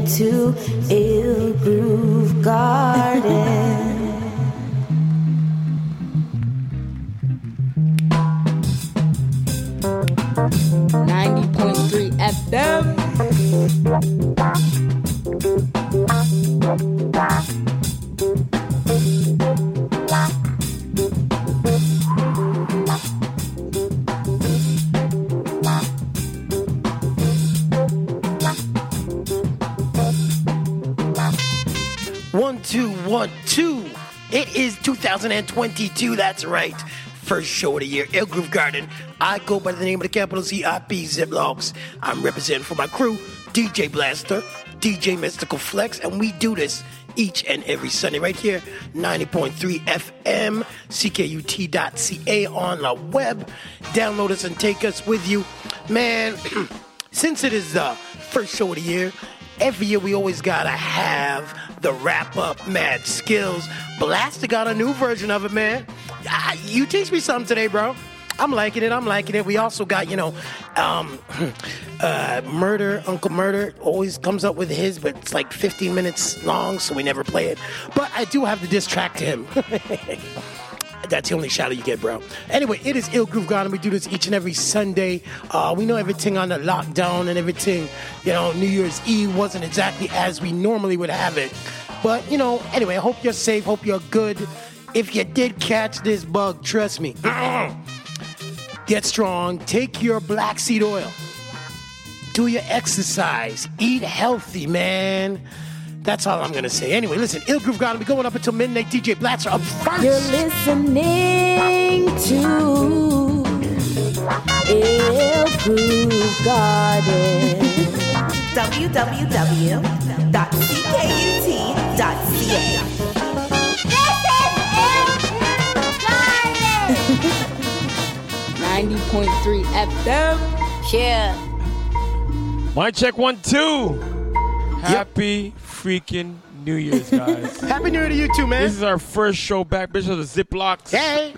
to Ill Groove Garden. 90.3 FM. One, two, 1, 2. It is 2022. That's right. First show of the year, Ill Groove Garden. I go by the name of the capital ZIP Ziplocs. I'm representing for my crew, DJ Blaster, DJ Mystical Flex, and we do this each and every Sunday right here, 90.3 FM, CKUT.ca on the web. Download us and take us with you. Man, since it is the first show of the year, every year we always gotta have the wrap-up Mad Skills. Blaster got a new version of it, man. You teach me something today, bro. I'm liking it. We also got, Murder, Uncle Murder always comes up with his, but it's like 15 minutes long, so we never play it. But I do have the diss track to him. That's the only shout out you get, bro. Anyway, it is Ill Groove Garden. We do this each and every Sunday. We know everything on the lockdown and everything. New Year's Eve wasn't exactly as we normally would have it. But, anyway, I hope you're safe. Hope you're good. If you did catch this bug, trust me, get strong. Take your black seed oil. Do your exercise. Eat healthy, man. That's all I'm going to say. Anyway, listen, Ill Groove Garden. We're going up until midnight. DJ Blaster up first. You're listening to Ill Groove Garden. www.ckut.ca. 90.3 FM. Yeah. Mic check 1, 2. Happy freaking New Year's, guys. Happy New Year to you too, man. This is our first show back. Big shout out to Ziplocs. Hey.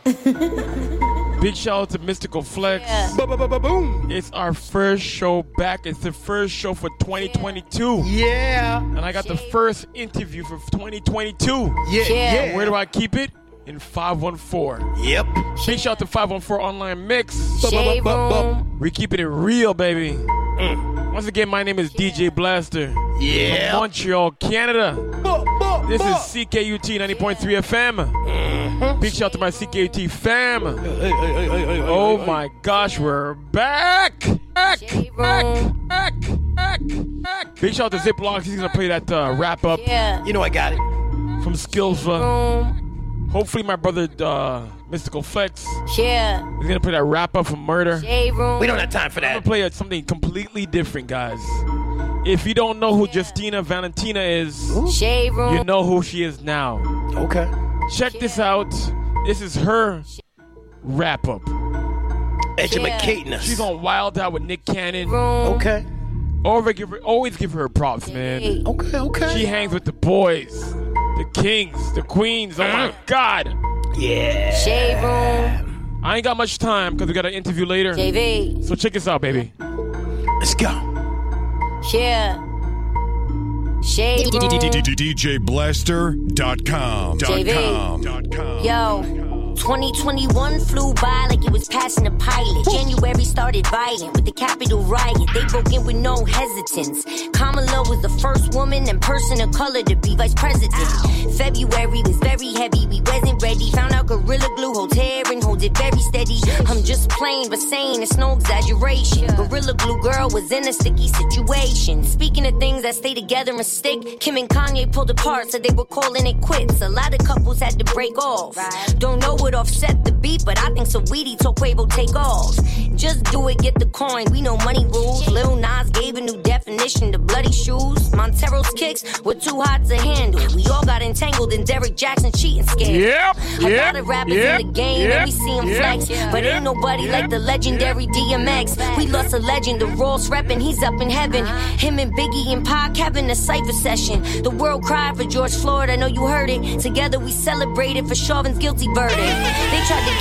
Big shout out to Mystical Flex. Yeah. Boom. It's our first show back. It's the first show for 2022. Yeah. And I got the first interview for 2022. Yeah. Where do I keep it? In 514. Yep. Big shout out to 514 Online Mix. Shade Room. We keeping it real, baby. Once again, my name is DJ Blaster. Yeah. From Montreal, Canada. This is CKUT 90.3 FM. Big shout out to my CKUT fam. Oh my gosh, we're back. Back. Big shout out to Ziplocs. He's going to play that wrap up. Yeah. You know I got it. From Skills. Hopefully my brother Mystical Flex Yeah. is going to play that wrap up from Murder. Shade Room. We don't have time for I'm that. going to play something completely different, guys. If you don't know who Justina Valentina is, Shade Room. you know who she is now. Okay. Check this out. This is her wrap up. Educating us. She's on Wild Out with Nick Cannon. Okay. Always give her props, man. Okay. She hangs with the boys, the kings, the queens. Oh my God. Yeah. Shade Room. I ain't got much time because we got an interview later. JV. So check this out, baby. Let's go. Yeah. Shade Room. DJBlaster.com. Yo. 2021 flew by like it was passing a pilot. January started violent with the Capitol riot. They broke in with no hesitance. Kamala was the first woman and person of color to be vice president. February was very heavy, we wasn't ready. Found out Gorilla Glue holds hair and holds it very steady. I'm just plain but saying it's no exaggeration. Gorilla Glue girl was in a sticky situation. Speaking of things that stay together and stick, Kim and Kanye pulled apart, said they were calling it quits. A lot of couples had to break off. Don't know what offset the beat, but I think Saweetie told Quavo take off. Just do it, get the coin, we know money rules. Lil Nas gave a new definition to bloody shoes. Montero's kicks were too hot to handle. We all got entangled in Derrick Jackson cheating scandal. A lot of rappers in the game, and we see them flex. But ain't nobody like the legendary DMX. We lost a legend, the Ross reppin', he's up in heaven. Him and Biggie and Pac having a cypher session. The world cried for George Floyd, I know you heard it. Together we celebrated for Chauvin's guilty verdict. They tried to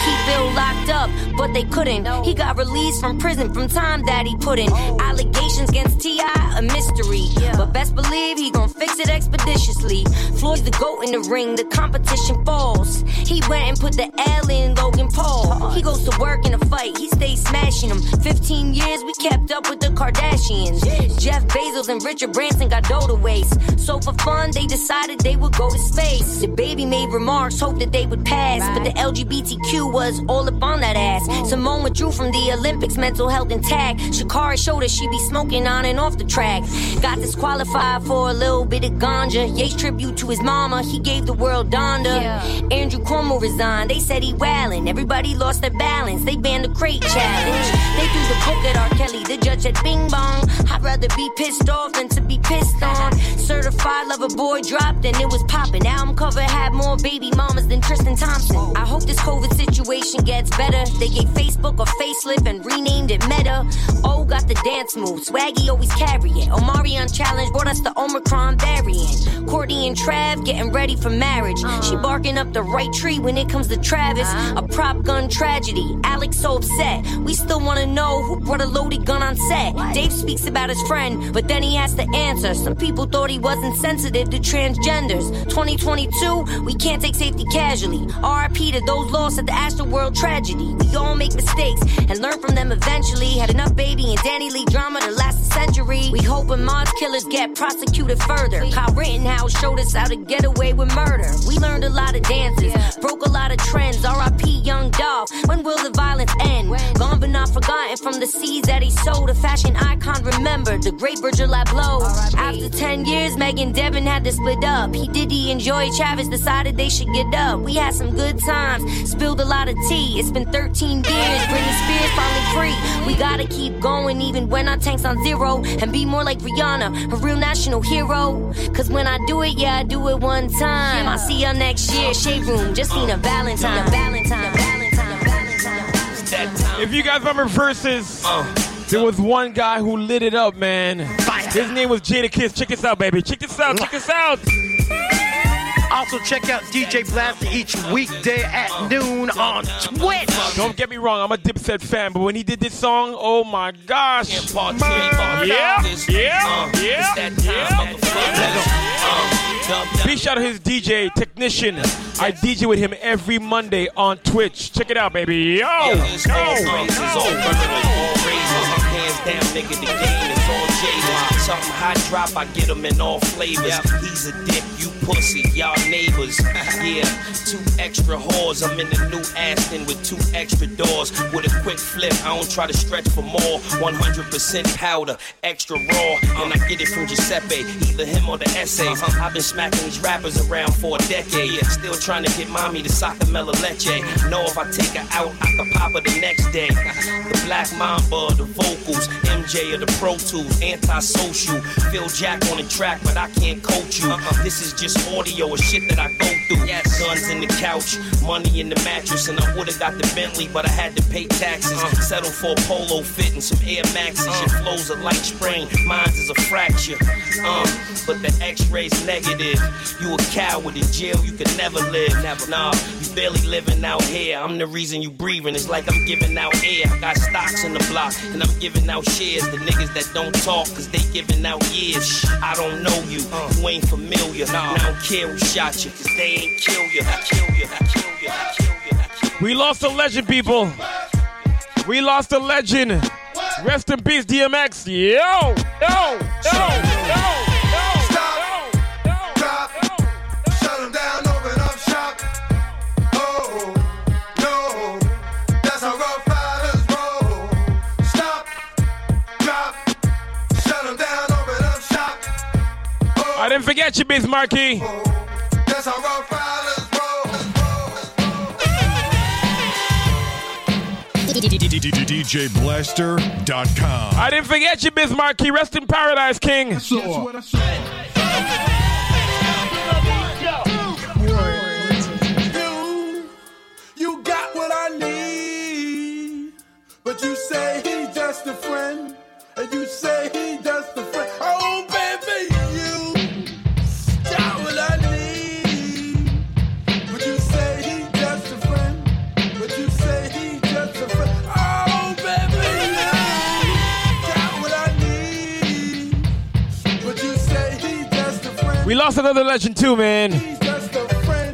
keep Bill locked up, but they couldn't. He got released from prison from time that he put in. Allegations against T.I., a mystery. But best believe he gon' fix it expeditiously. Floyd's the GOAT in the ring, the competition falls. He went and put the L in Logan Paul. He goes to work in a fight, he stays smashing them. 15 years, we kept up with the Kardashians. Jeff Bezos and Richard Branson got dough to waste. So for fun, they decided they would go to space. The baby made remarks, hoped that they would pass. But the LGBTQ was all up on that ass. Simone withdrew from the Olympics, mental health intact. Shakira showed us she be smoking on and off the track. Got disqualified for a little bit of ganja. Ye's tribute to his mama, he gave the world Donda. Andrew Cuomo resigned, they said he wildin'. Everybody lost their balance, they banned the crate challenge. They threw the book at R. Kelly, the judge said bing bong. I'd rather be pissed off than to be pissed on. Certified Lover Boy dropped and it was poppin'. Album cover had more baby mamas than Tristan Thompson. I hope this COVID situation gets better. They gave Facebook a facelift and renamed it Meta. O got the dance move, Swaggy always carry it. Omarion Challenge brought us the Omicron variant. Courtney and Trav getting ready for marriage. She barking up the right tree when it comes to Travis. A prop gun tragedy, Alex so upset. We still wanna know who brought a loaded gun on set. Dave speaks about his friend, but then he has to answer. Some people thought he wasn't sensitive to transgenders. 2022, we can't take safety casually. RIP to those lost at the Astroworld tragedy. We all make mistakes and learn from them eventually. Had enough baby and Danny Lee drama to last a century. We hope Ahmaud's killers get prosecuted further. Kyle Rittenhouse showed us how to get away with murder. We learned a lot of dances, broke a lot of trends. RIP Young Dolph, when will the violence end? Gone but not forgotten from the seeds that he sowed. A fashion icon remembered, the great Virgil Abloh. After 10 years, Meg and Devin had to split up. He Diddy and Joy Travis decided they should get up. We had some good times, spilled a lot of tea. It's been 13 years, Britney Spears finally free. We gotta keep going even when our tank's on zero. And be more like Rihanna, a real national hero. Cause when I do it, yeah, I do it one time. I'll see y'all next year, Shade Room, just seen a Valentine. If you guys remember Versus, there was one guy who lit it up, man. His name was Jadakiss. Check this out, baby. Check this out. Check this out. Also, check out DJ Blaster each weekday at noon on Twitch. Don't get me wrong, I'm a Dipset fan, but when he did this song, oh my gosh. Big shout out to his DJ, Technician. I DJ with him every Monday on Twitch. Check it out, baby. Yo! Hands down, nigga, the game is all jaded. Something hot drop, I get them in all flavors. He's a dick, you pussy, y'all neighbors. Yeah, 2 extra whores. I'm in the new Aston with 2 extra doors. With a quick flip, I don't try to stretch for more. 100% powder, extra raw. And I get it from Giuseppe, either him or the essays. I've been smacking these rappers around for a decade. Still trying to get mommy to Sacamela Leche. Know if I take her out, I can pop her the next day. The Black Mamba, the vocals, MJ of the Pro Tools, antisocial. Phil Jack on the track, but I can't coach you. This is just audio of shit that I go through. Guns in the couch, money in the mattress, and I would've got the Bentley, but I had to pay taxes. Settle for a polo fit and some Air Maxes. Your flow's a light sprain, mine's is a fracture. But the X-ray's negative. You a coward in jail, you could never live. Nah, you barely living out here. I'm the reason you breathing. It's like I'm giving out air. I got stocks in the block, and I'm giving out shares. The niggas that don't talk, cause they giving out years. I don't know you, you ain't familiar. And I don't care who shot you, cause they ain't kill you. I kill you, I kill you, I kill you, I kill you. We lost a legend, people. We lost a legend. Rest in peace, DMX. Yo! I didn't forget you, Biz Markie. That's how rough riders DJBlaster.com. I didn't forget you, Biz Markie. Rest in paradise, King. That's what I said. You got what I need, but you say he's just a friend, and you say he's just a friend. Oh, baby, you got what I need, but you say he's just a friend, but you say friend. We lost another legend too, man. He's just a friend.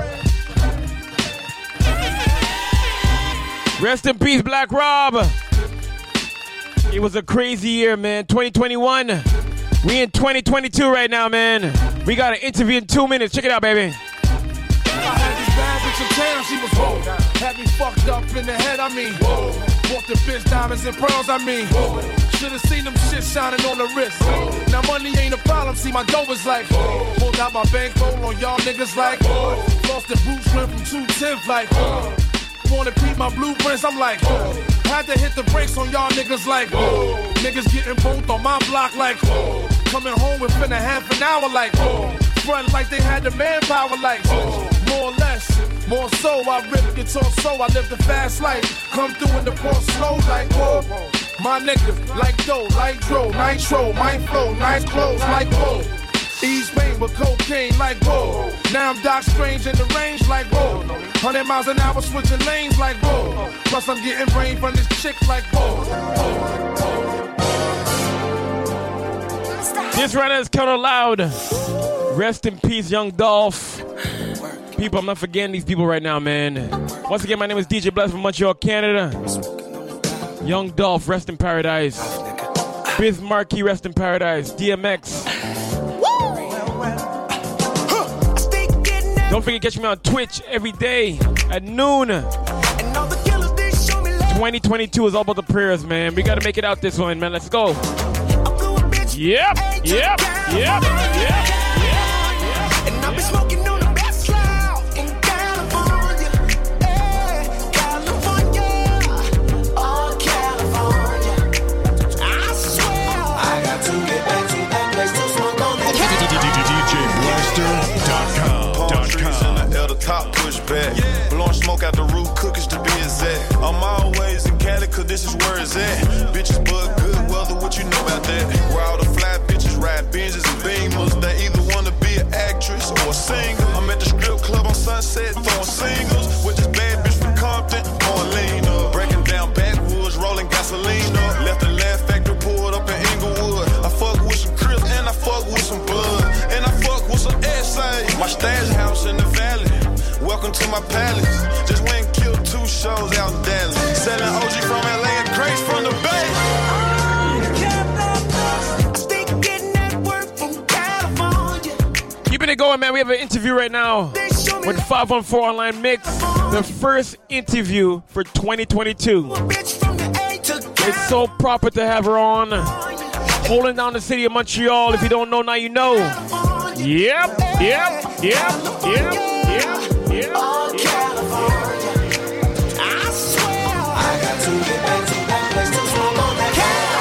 Rest in peace, Black Rob. It was a crazy year, man. 2021. We in 2022 right now, man. We got an interview in 2 minutes. Check it out, baby. I had this bad bitch in town, she was whoa. Had me fucked up in the head, I mean, whoa. Bought the bitch diamonds and pearls, I mean, whoa. Should've seen them shit shining on the wrist. Whoa. Now money ain't a problem, see my dough is like, whoa. Pulled out my bankroll on y'all niggas like, whoa. Lost the boots, went from 210 like, whoa. Wanna peep my blueprints, I'm like, whoa. Had to hit the brakes on y'all niggas like, whoa. Niggas getting both on my block like, whoa. Coming home within a half an hour like, whoa. Front like they had the manpower like, whoa. More or less, more so, I rip guitar so I live the fast life. Come through in the port slow like, whoa. My niggas like dough, like dro, nitro, my flow, nice clothes like, whoa. East Main with cocaine like, whoa. Now I'm Doc Strange in the range like, whoa. 100 miles an hour switching lanes like, whoa. Plus I'm getting brain from this chick like, whoa. This right is kind of loud. Rest in peace, Young Dolph. People, I'm not forgetting these people right now, man. Once again, my name is DJ Bless from Montreal, Canada. Young Dolph, rest in paradise. Biz Markie, rest in paradise. DMX. Don't forget to catch me on Twitch every day at noon. 2022 is all about the prayers, man. We got to make it out this one, man. Let's go. Yep. And I've been smoking on the best cloud in California. California. Oh, California. I swear. I got to get back to that place to smoke on that. DJBlaster.com. At the top, push back. Blowing smoke out the roof, cookies to be exact. I'm always in Cali, cause this is where it's at. Bitches but good weather, what you know about that? Where all the fly bitches ride Benzes and Beamers. They either wanna be an actress or a singer. I'm at the strip club on Sunset, throwing singles. With this bad bitch from Compton, pouring lean up. Breaking down backwoods, rolling gasoline up. Left the Laugh Factory, pulled up in Inglewood. I fuck with some Crips and I fuck with some blood. And I fuck with some S.A. My stash house in the valley. Welcome to my palace. Just went and killed 2 shows out in Dallas. Selling OG from LA and Grace from the Bay. Keeping it going, man. We have an interview right now with 514 Online Mix. The first interview for 2022. It's so proper to have her on. Holding down the city of Montreal. If you don't know, now you know. Yep. Oh, California. I swear. I got to get back to that place to smoke on that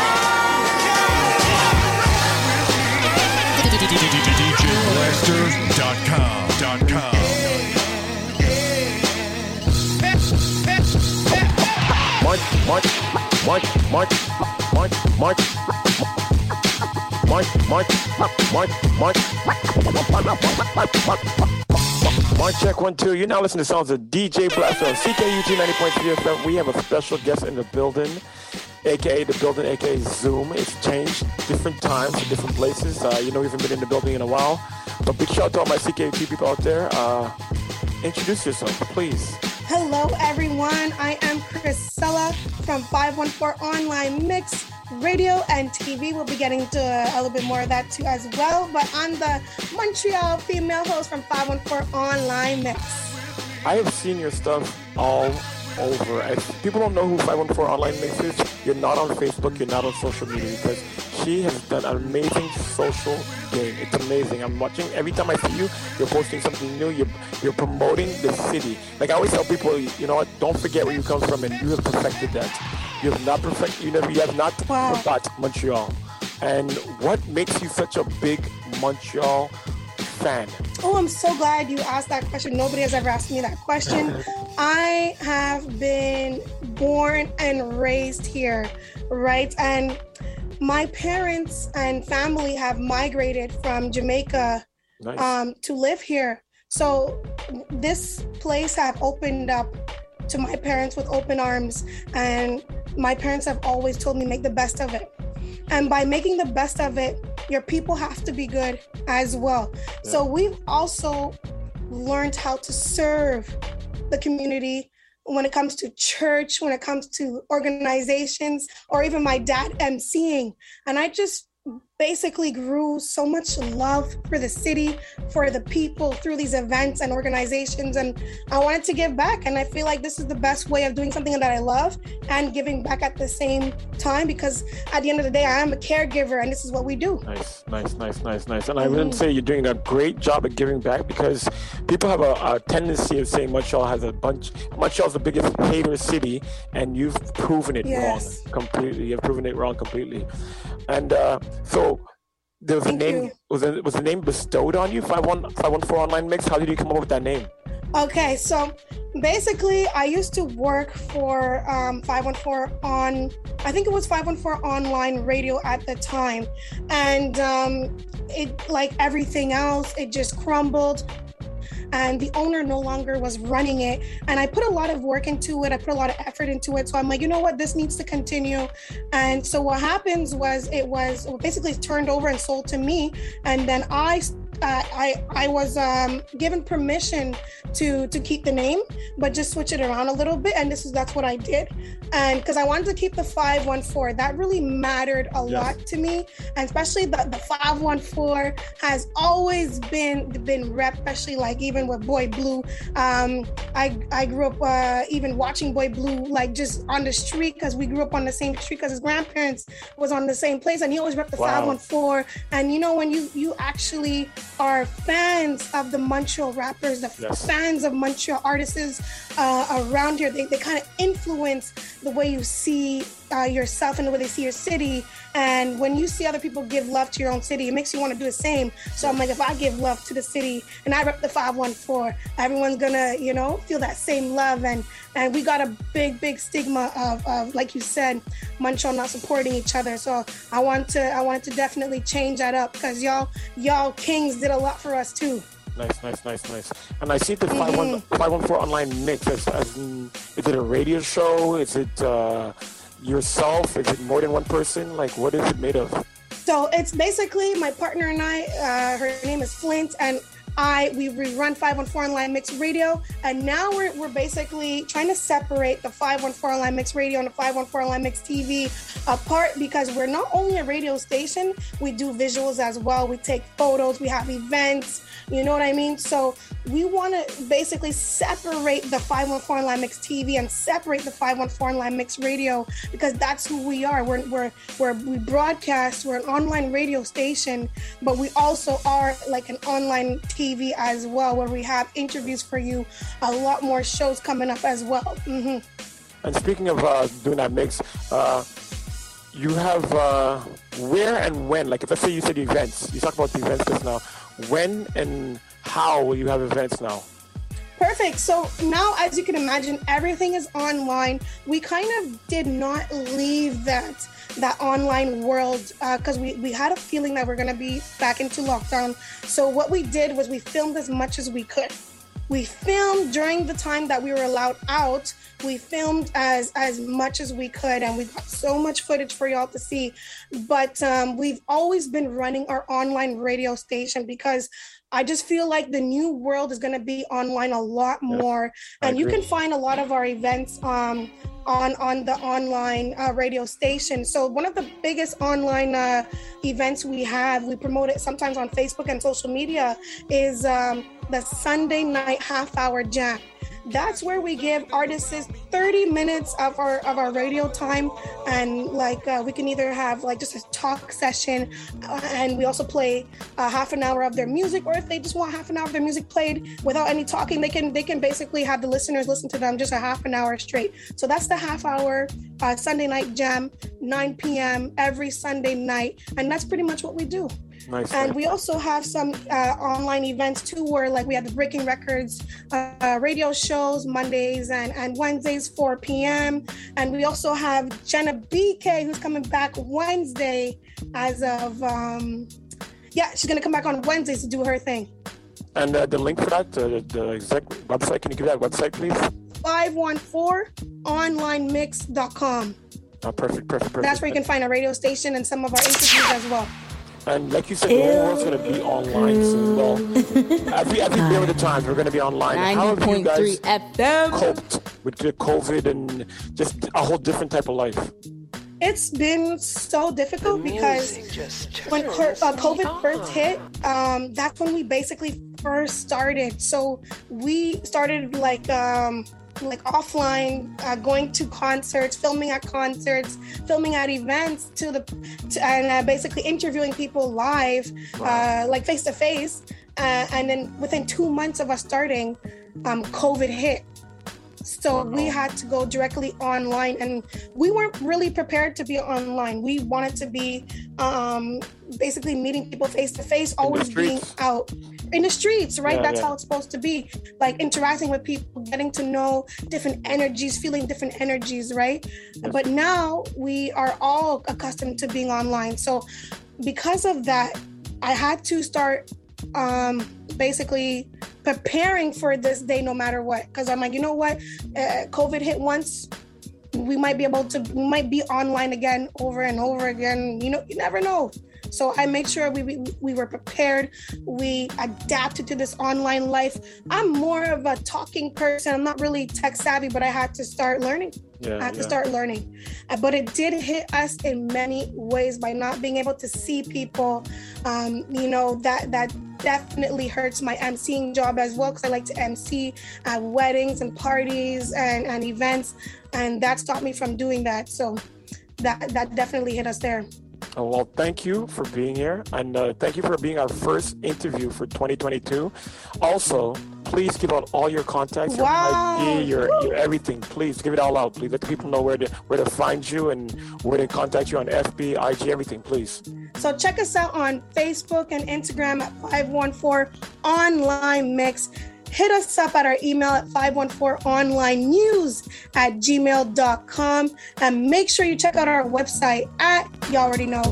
Mic check 1 2. You're now listening to sounds of DJ Blaster on CKUT 90.3 FM. We have a special guest in the building, aka the building, aka Zoom. It's changed, different times, different places. We haven't been in the building in a while. But big shout out to all my CKUT people out there. Introduce yourself, please. Hello, everyone. I am Priscilla from 514 Online Mix Radio and TV. We'll be getting to a little bit more of that too as well. But I'm the Montreal female host from 514 Online Mix. I have seen your stuff all over. If people don't know who 514 Online Mix is, you're not on Facebook, you're not on social media, because she has done an amazing social game. It's amazing. I'm watching, every time I see you, you're posting something new, you're promoting the city. Like I always tell people, you know what, don't forget where you come from, and you have perfected that. You have not forgot Montreal. And what makes you such a big Montreal fan? Oh, I'm so glad you asked that question. Nobody has ever asked me that question. I have been born and raised here, right? And my parents and family have migrated from Jamaica to live here. So this place have opened up to my parents with open arms, and my parents have always told me make the best of it. And by making the best of it, your people have to be good as well. Yeah. So we've also learned how to serve the community when it comes to church, when it comes to organizations, or even my dad emceeing. And I just basically grew so much love for the city, for the people through these events and organizations. And I wanted to give back. And I feel like this is the best way of doing something that I love and giving back at the same time, because at the end of the day, I am a caregiver and this is what we do. Nice. And I wouldn't say you're doing a great job at giving back, because people have a tendency of saying Montreal's the biggest hater city, and you've proven it wrong completely. You've proven it wrong completely. And so there was a name. Was the name bestowed on you? 514 Online Mix. How did you come up with that name? Okay, so basically, I used to work for 514 on. I think it was 514 Online Radio at the time, and it, like everything else, it just crumbled. And the owner no longer was running it. And I put a lot of work into it. I put a lot of effort into it. So I'm like, you know what, this needs to continue. And so what happens was it was basically turned over and sold to me. And then I was given permission to keep the name, but just switch it around a little bit. And that's what I did. And because I wanted to keep the 514, that really mattered a lot to me. And especially the 514 has always been rep, especially like even with Boy Blue. I grew up even watching Boy Blue, like just on the street, because we grew up on the same street because his grandparents was on the same place, and he always repped the 514. And you know, when you actually are fans of the Montreal rappers, the fans of Montreal artists around here, they kind of influence the way you see yourself and the way they see your city. And when you see other people give love to your own city, it makes you want to do the same. So I'm like, if I give love to the city and I rep the 514, everyone's gonna, feel that same love. And we got a big stigma of like you said, Montreal not supporting each other. So I wanted to definitely change that up, because y'all kings did a lot for us too. Nice. And I see the 514 Online Mix as is it a radio show? Is it yourself? Is it more than one person? Like, what is it made of? So it's basically my partner and I, her name is Flint, and we run 514 Online Mix Radio, and now we're basically trying to separate the 514 Online Mix Radio and the 514 Online Mix TV apart, because we're not only a radio station, we do visuals as well. We take photos, we have events, you know what I mean? So we want to basically separate the 514 Online Mix TV and separate the 514 Online Mix Radio, because that's who we are. We broadcast, we're an online radio station, but we also are like an online TV as well, where we have interviews for you, a lot more shows coming up as well. And speaking of doing that mix, you have where and when, like if let's say you said events, you talk about the events just now, when and how will you have events now? Perfect. So now, as you can imagine, everything is online. We kind of did not leave that online world because we had a feeling that we're going to be back into lockdown. So what we did was we filmed as much as we could. We filmed during the time that we were allowed out. We filmed as much as we could, and we got so much footage for y'all to see. But we've always been running our online radio station, because I just feel like the new world is going to be online a lot more. And you can find a lot of our events on the online radio station. So one of the biggest online events we promote it sometimes on Facebook and social media, is the Sunday night half-hour jam. That's where we give artists 30 minutes of our radio time, and we can either have like just a talk session, and we also play half an hour of their music, or if they just want half an hour of their music played without any talking, they can basically have the listeners listen to them just a half an hour straight. So that's the half-hour Sunday night jam, 9 p.m. every Sunday night, and that's pretty much what we do. Nice. And we also have some online events too, where like we have the Breaking Records radio shows Mondays and Wednesdays 4 p.m. And we also have Jenna BK, who's coming back Wednesday as of she's gonna come back on Wednesdays to do her thing. And the link for that, the exact website, can you give that website, please? 514onlinemix.com. Perfect. That's where you can find a radio station and some of our interviews as well. And like you said, the whole world's going to be online soon. Well, every day of the times, we're going to be online. How have you guys coped with the COVID and just a whole different type of life? It's been so difficult because when COVID first hit, that's when we basically first started. So we started like offline, going to concerts, filming at events, and basically interviewing people live, like face to face. And then within 2 months of us starting, COVID hit. So we had to go directly online, and we weren't really prepared to be online. We wanted to be basically meeting people face to face, always being out in the streets, right? That's how it's supposed to be, like interacting with people, getting to know different energies, feeling different energies, right? But now we are all accustomed to being online. So because of that, I had to start basically preparing for this day no matter what, because I'm like, you know what, COVID hit once, we might be online again over and over again, you never know. So I make sure we were prepared. We adapted to this online life. I'm more of a talking person. I'm not really tech savvy, but I had to start learning. Start learning. But it did hit us in many ways by not being able to see people. That definitely hurts my emceeing job as well, because I like to MC at weddings and parties and events. And that stopped me from doing that. So that definitely hit us there. Oh, well, thank you for being here, and thank you for being our first interview for 2022. Also, please give out all your contacts, your ID, your everything. Please give it all out. Please let the people know where to find you and where to contact you on FB, IG, everything, please. So check us out on Facebook and Instagram at 514 Online Mix. Hit us up at our email at 514onlinenews@gmail.com, and make sure you check out our website at, you already know,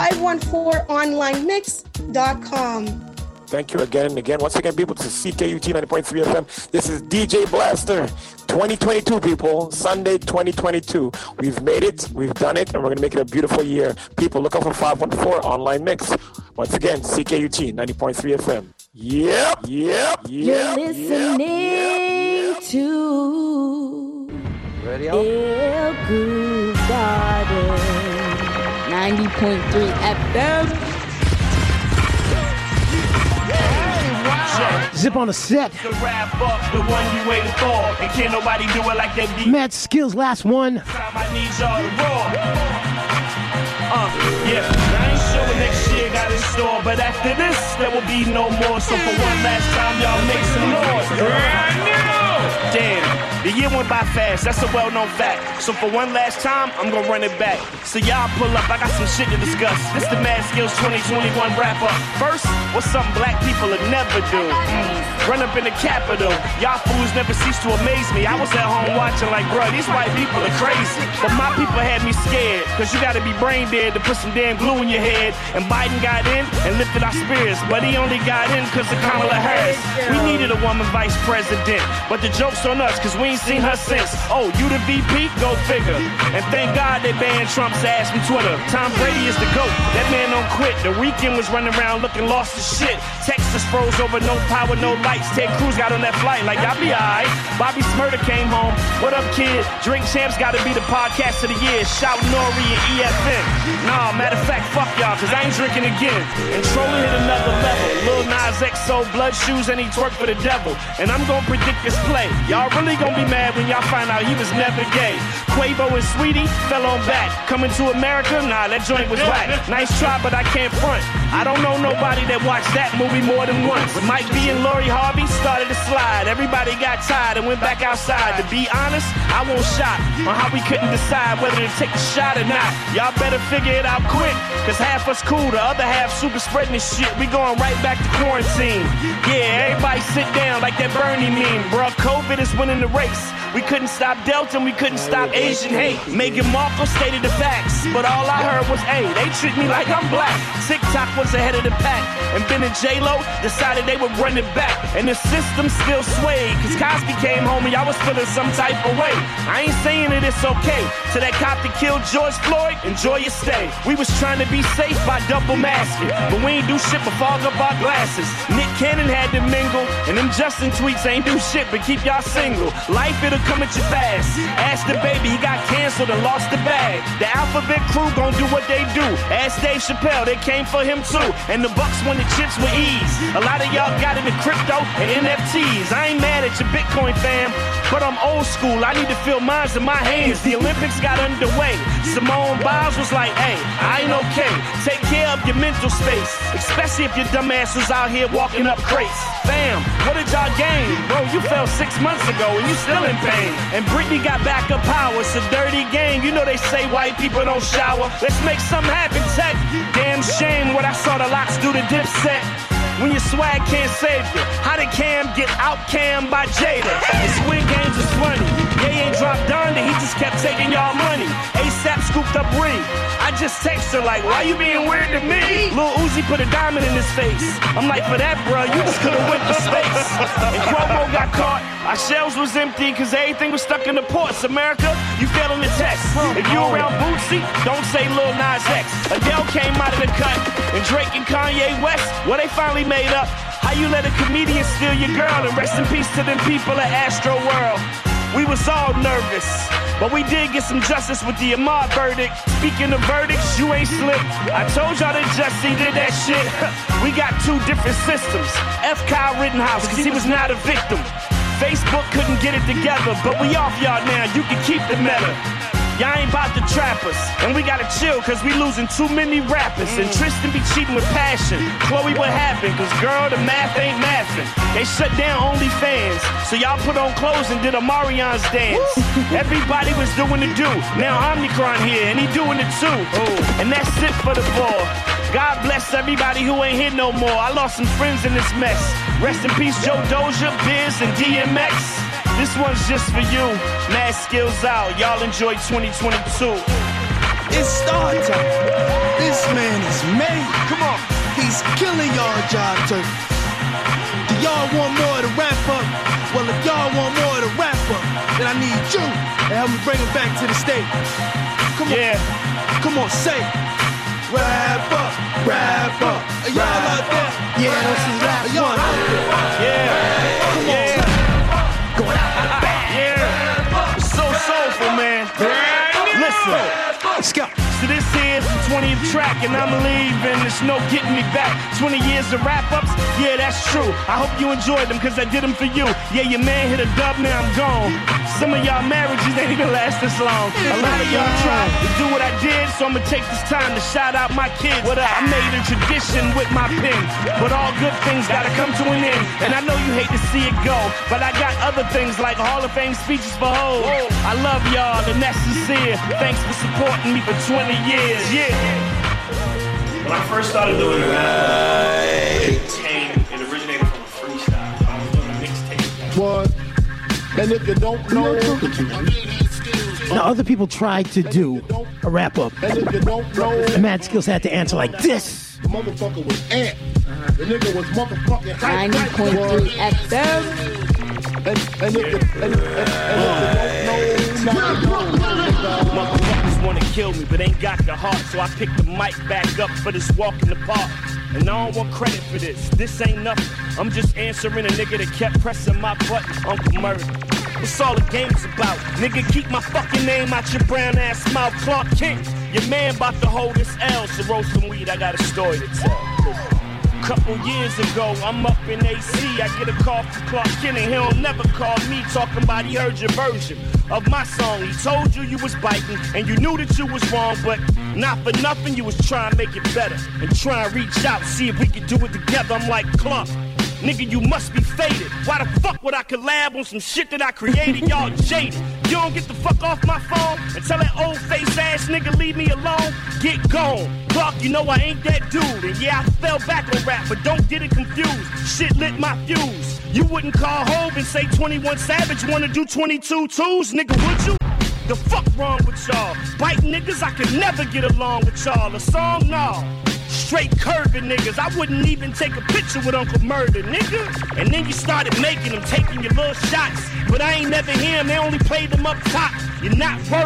514onlinemix.com. Thank you again and again. Once again, people, this is CKUT 90.3 FM. This is DJ Blaster 2022, people. Sunday 2022. We've made it. We've done it. And we're going to make it a beautiful year. People, look out for 514 Online Mix. Once again, CKUT 90.3 FM. Yep. You're listening to El Groove Garden 90.3 FM. Zip on the set. The wrap up, the one you waiting for, and can't nobody do it like that. Mad Skills, last one. I need y'all to roar. I ain't sure what next year got in store, but after this, there will be no more. So for one last time, y'all make some noise. Damn, the year went by fast, that's a well-known fact. So for one last time, I'm gonna run it back. So y'all pull up, I got some shit to discuss. This the Mad Skills 2021 wrap-up. First, what's something black people would never do? Run up in the Capitol. Y'all fools never cease to amaze me. I was at home watching like, bruh, these white people are crazy. But my people had me scared, cause you gotta be brain dead to put some damn glue in your head. And Biden got in and lifted our spirits, but he only got in cause of Kamala Harris. We needed a woman vice president, but the joke's on us cause we ain't seen her since. Oh, you the VP? Go figure. And thank God they banned Trump's ass from Twitter. Tom Brady is the GOAT. That man don't quit. The Weeknd was running around looking lost as shit. Texas froze over, no power, no lights. Ted Cruz got on that flight like, y'all be alright. Bobby Smurda came home. What up, kid? Drink Champs gotta be the podcast of the year. Shout Nori and EFN. Nah, matter of fact, fuck y'all, cause I ain't drinking again. And trolling hit another level. Lil Nas X sold blood shoes and he twerked for the devil. And I'm gonna predict this play. Y'all really gonna be mad when y'all find out he was never gay. Quavo and Sweetie fell on back. Coming to America? Nah, that joint was whack. Nice try, but I can't front. I don't know nobody that watched that movie more than once. When Mike B and Lori Harvey started to slide, everybody got tired and went back outside. To be honest, I won't shot on how we couldn't decide whether to take the shot or not. Y'all better figure it out quick, cause half us cool, the other half super spreading this shit. We going right back to quarantine. Yeah, everybody sit down like that Bernie meme. Bruh, COVID is winning the race. We couldn't stop Delta and we couldn't stop Asian hate. Meghan Markle stated the facts, but all I heard was, hey, they treat me like I'm black. TikTok was ahead of the pack, and Ben and J-Lo decided they would run it back. And the system still swayed, cause Cosby came home and y'all was feeling some type of way. I ain't saying that it's okay To that cop that killed George Floyd, enjoy your stay. We was trying to be safe by double masking, but we ain't do shit but fog up our glasses. Nick Cannon had to mingle, and them Justin tweets ain't do shit but keep y'all single. Life, it'll come at you fast. Ask the baby, he got canceled and lost the bag. The Alphabet crew gon' do what they do. Ask Dave Chappelle, they came for him too. And the Bucks won the chips with ease. A lot of y'all got into crypto and NFTs. I ain't mad at your Bitcoin fam, but I'm old school. I need to feel mines in my hands. The Olympics got underway. Simone Biles was like, hey, I ain't okay. Take care of your mental space, especially if your dumb ass was out here walking up crates. Fam, what did y'all gain? Bro, you fell 6 months ago and you still in pain. And Britney got backup power. It's a dirty game. You know they say white people don't shower. Let's make something happen, Tech. Damn shame what I saw the Locks do to Dipset. When your swag can't save you. How did Cam get out-cammed by Jada? The Squid Games is funny. Ye ain't dropped Donda, he just kept taking y'all money. ASAP scooped up Ree. I just text her like, why you being weird to me? Lil Uzi put a diamond in his face. I'm like, for that, bro, you just could've went to space. And Cuomo got caught. Our shelves was empty because everything was stuck in the ports. America, you failing the test. If you around Bootsy, don't say Lil Nas X. Adele came out of the cut. And Drake and Kanye West, well, they finally made up. How you let a comedian steal your girl? And rest in peace to them people at Astro World. We was all nervous, but we did get some justice with the Ahmaud verdict. Speaking of verdicts, you ain't slick. I told y'all that Jussie did that shit. We got two different systems. F. Kyle Rittenhouse, cause he was not a victim. Facebook couldn't get it together, but we off y'all now. You can keep the meta. Y'all ain't about to trap us, and we gotta chill cause we losing too many rappers. And Tristan be cheating with passion. Chloe, what happened? Cause girl, the math ain't mathing. They shut down OnlyFans, so y'all put on clothes and did a Marion's dance. Everybody was doing the do. Now Omnicron here, and he doing it too. And that's it for the ball. God bless everybody who ain't here no more. I lost some friends in this mess. Rest in peace, Joe Doja, Biz, and DMX. This one's just for you. Mad Skills out. Y'all enjoy 2022. It's star time. This man is made. Come on. He's killing y'all job turkey. Do y'all want more to wrap up? Well, if y'all want more to wrap up, then I need you to help me bring him back to the stage. Come on. Come on, say it. Wrap up, wrap up. Are y'all out there? Yeah, this is last Are y'all one. out there? Yeah. Come on. Going out of the bag. Yeah. It's so soulful, man. Listen. Let's go. So this here's the 20th track, and I'm leaving. There's no getting me back. 20 years of wrap-ups, yeah, that's true. I hope you enjoyed them, because I did them for you. Yeah, your man hit a dub, now I'm gone. Some of y'all marriages ain't even last this long. A lot of y'all tried to do what I did, so I'm gonna take this time to shout out my kids. I made a tradition with my pen, but all good things gotta come to an end. And I know you hate to see it go, but I got other things like Hall of Fame speeches for hoes. I love y'all, and that's sincere. Thanks for supporting me for 20 years, yeah. When I first started doing rap, it originated from a freestyle. I was doing a mixtape. What? And if you don't know, Now, other people tried to do a wrap up. and if you don't know, And Mad Skills had to answer like this. the motherfucker was ant. The nigga was motherfucking hype. 90.3 FM. And if you don't know, now you know. Motherfuckers wanna kill me, but ain't got the heart, so I picked the mic back up for this walk in the park. And I don't want credit for this. This ain't nothing. I'm just answering a nigga that kept pressing my button. Uncle Murder. What's all the game's about? Nigga, keep my fucking name out your brown ass mouth. Clark Kent, your man about to hold this L. So roll some weed, I got a story to tell. Couple years ago, I'm up in AC. I get a call from Clark Kent, and he'll never call me talking about he heard your version of my song. He told you was biting, and you knew that you was wrong, but not for nothing, you was trying to make it better. And try and reach out, see if we could do it together. I'm like, Clark, nigga, you must be faded. Why the fuck would I collab on some shit that I created? Y'all jaded. You don't get the fuck off my phone and tell that old face ass nigga leave me alone. Get gone. Clark, you know I ain't that dude. And yeah, I fell back on rap, but don't get it confused. Shit lit my fuse. You wouldn't call Hov and say 21 Savage wanna do 22 twos, nigga, would you? The fuck wrong with y'all? Bite niggas, I could never get along with y'all. A song, no. Straight curving niggas. I wouldn't even take a picture with Uncle Murder, nigga. And then you started making them, taking your little shots. But I ain't never hear them, they only played them up top. You're not worthy.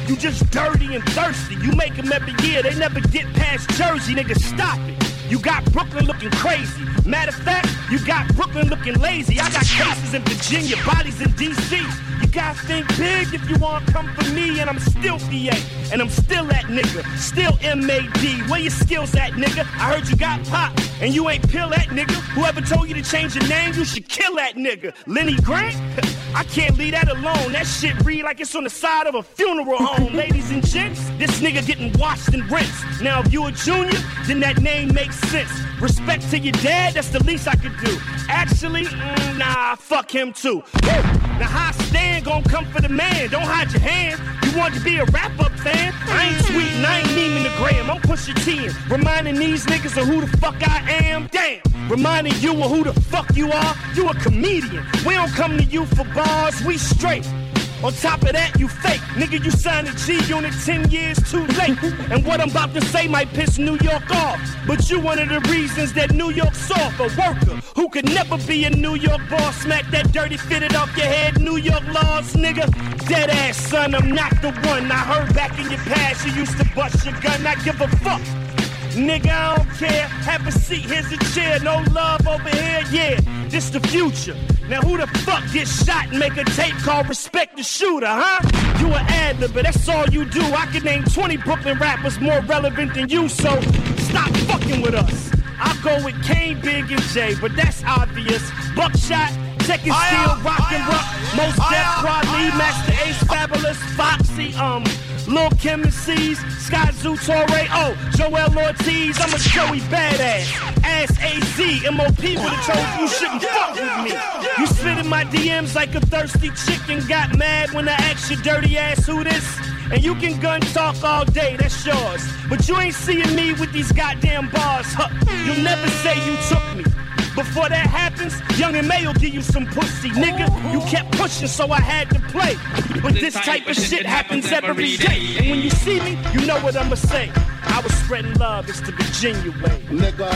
You just dirty and thirsty. You make them every year, they never get past Jersey. Nigga, stop it. You got Brooklyn looking crazy. Matter of fact, you got Brooklyn looking lazy. I got cases in Virginia, bodies in D.C. You gotta think big if you wanna come for me. And I'm still VA, and I'm still that nigga. Still M.A.D. Where your skills at, nigga? I heard you got pop, and you ain't pill that nigga. Whoever told you to change your name, you should kill that nigga. Lenny Grant? I can't leave that alone. That shit read like it's on the side of a funeral home. Ladies and gents, this nigga getting washed and rinsed. Now if you a junior, then that name makes sense. Respect to your dad, that's the least I could do. Actually, nah, fuck him too. Woo! Now how I stand gon' come for the man. Don't hide your hand. You want to be a wrap-up fan? I ain't tweeting, I ain't memeing the gram. I'm pushing T in, reminding these niggas of who the fuck I am. Damn, reminding you of who the fuck you are. You a comedian. We don't come to you for bars, we straight. On top of that, you fake. Nigga, you signed a G-Unit 10 years too late. And what I'm about to say might piss New York off. But you one of the reasons that New York's off. A worker who could never be a New York boss. Smack that dirty fitted off your head. New York laws, nigga. Dead ass, son, I'm not the one. I heard back in your past you used to bust your gun. I give a fuck. Nigga, I don't care. Have a seat, here's a chair. No love over here, yeah. This the future. Now who the fuck gets shot and make a tape called Respect the Shooter, huh? You an ad-lib, but that's all you do. I could name 20 Brooklyn rappers more relevant than you, so stop fucking with us. I'll go with Kane, Big, and Jay, but that's obvious. Buckshot, Second Steel, Rock and Rock, Most Def, Quali, Master Ace, Fabulous, Foxy, Lil' Kim and C's, Scott Zutore, Joel Ortiz, I'm a Joey Badass, Ass AZ, MOP would've told you shouldn't fuck with me. You spit in my DMs like a thirsty chicken, got mad when I asked your dirty ass who this? And you can gun talk all day, that's yours. But you ain't seeing me with these goddamn bars, huh? You'll never say you took me. Before that happens, Young and May will give you some pussy, nigga. You kept pushing, so I had to play. But this type of shit happens every day. And when you see me, you know what I'ma say. I was spreading love, it's the Virginia way. Nigga.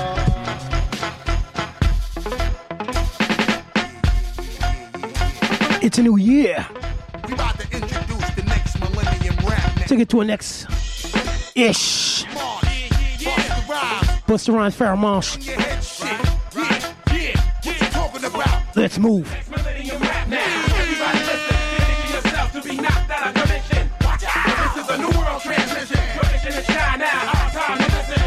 It's a new year. We about to introduce the next millennium rap. Take it to a next ish. Busta Rhymes, Pharoah Monch. Let's move. Millennium rap now. Everybody listen. Condition yourself to be knocked out of commission. Watch out. This is a new world transmission. Permission to shine now. Our time to listen.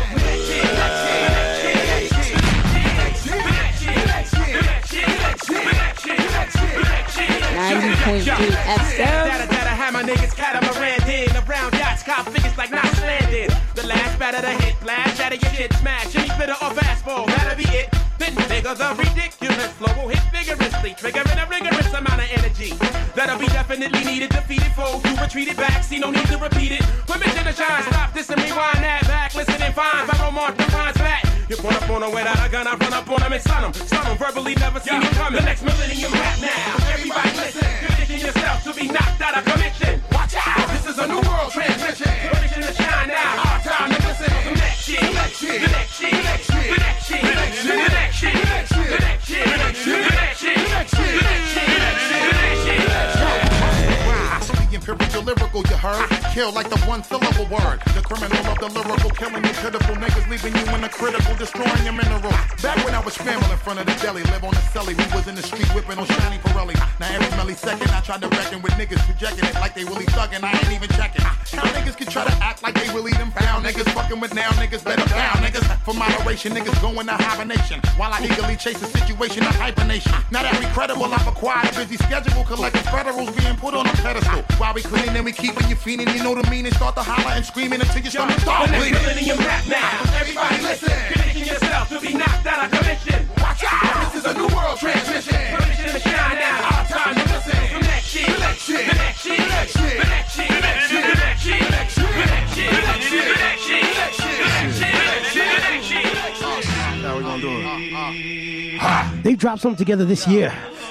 90.3 FM. My niggas catamaran in around yachts, cop figures like not landed. The last batter to hit, blast, shatter your shit, smash, any fitter off asphalt, that'll be it. Then bigger the ridiculous flow will hit vigorously, triggering a rigorous amount of energy. That'll be definitely needed. Defeated foes who retreated back, see no need to repeat it. Permission to shine, stop this and rewind that back. Listen and find, Pharoah Monch defines back. You run up on them without a gun, I run up on them and stun them, verbally never see me coming. The next millennium rap now. Everybody listen, condition yourself to be knocked out of commission. Watch out, this is a new world transmission. Permission to shine now, our time to listen. The next shit, the next shit, the next shit, the next shit, the next shit, the next shit, the next shit, the next shit, the next shit, the next shit, the next shit, the next shit, the next shit, the next shit, the next shit, the next shit. Empirical lyrical, you heard? Kill like the one syllable word. The criminal of the lyrical, killing you pitiful niggas, leaving you in the critical, destroying your minerals. Back when I was scrambling in front of the deli, live on the celly, we was in the street whipping on shiny Pirelli. Now every millisecond I tried to reckon with niggas projecting it like they really thugging, I ain't even checking. How niggas can try to act like they really them found niggas fucking with now niggas better down niggas. For moderation, niggas going to hibernation while I eagerly chase a situation of hibernation. Now that we credible, I've acquired a busy schedule, collecting federals being put on a pedestal. While we clean and we keeping you fiending, you know the meaning. Start to holler and screaming until your stomach start bleeding. The next millennium rap now. Everybody listen. Condition yourself to be knocked out of commission. Watch out. This is a new world transmission. Permission to shine now. Our time to listen. The next shit, the next shit, the next shit, the next shit, the next shit, the next shit, the next shit, the next shit, the next shit, the next shit, the next shit, the next shit, the next shit, the next shit. How we gonna do it? They dropped something together this year.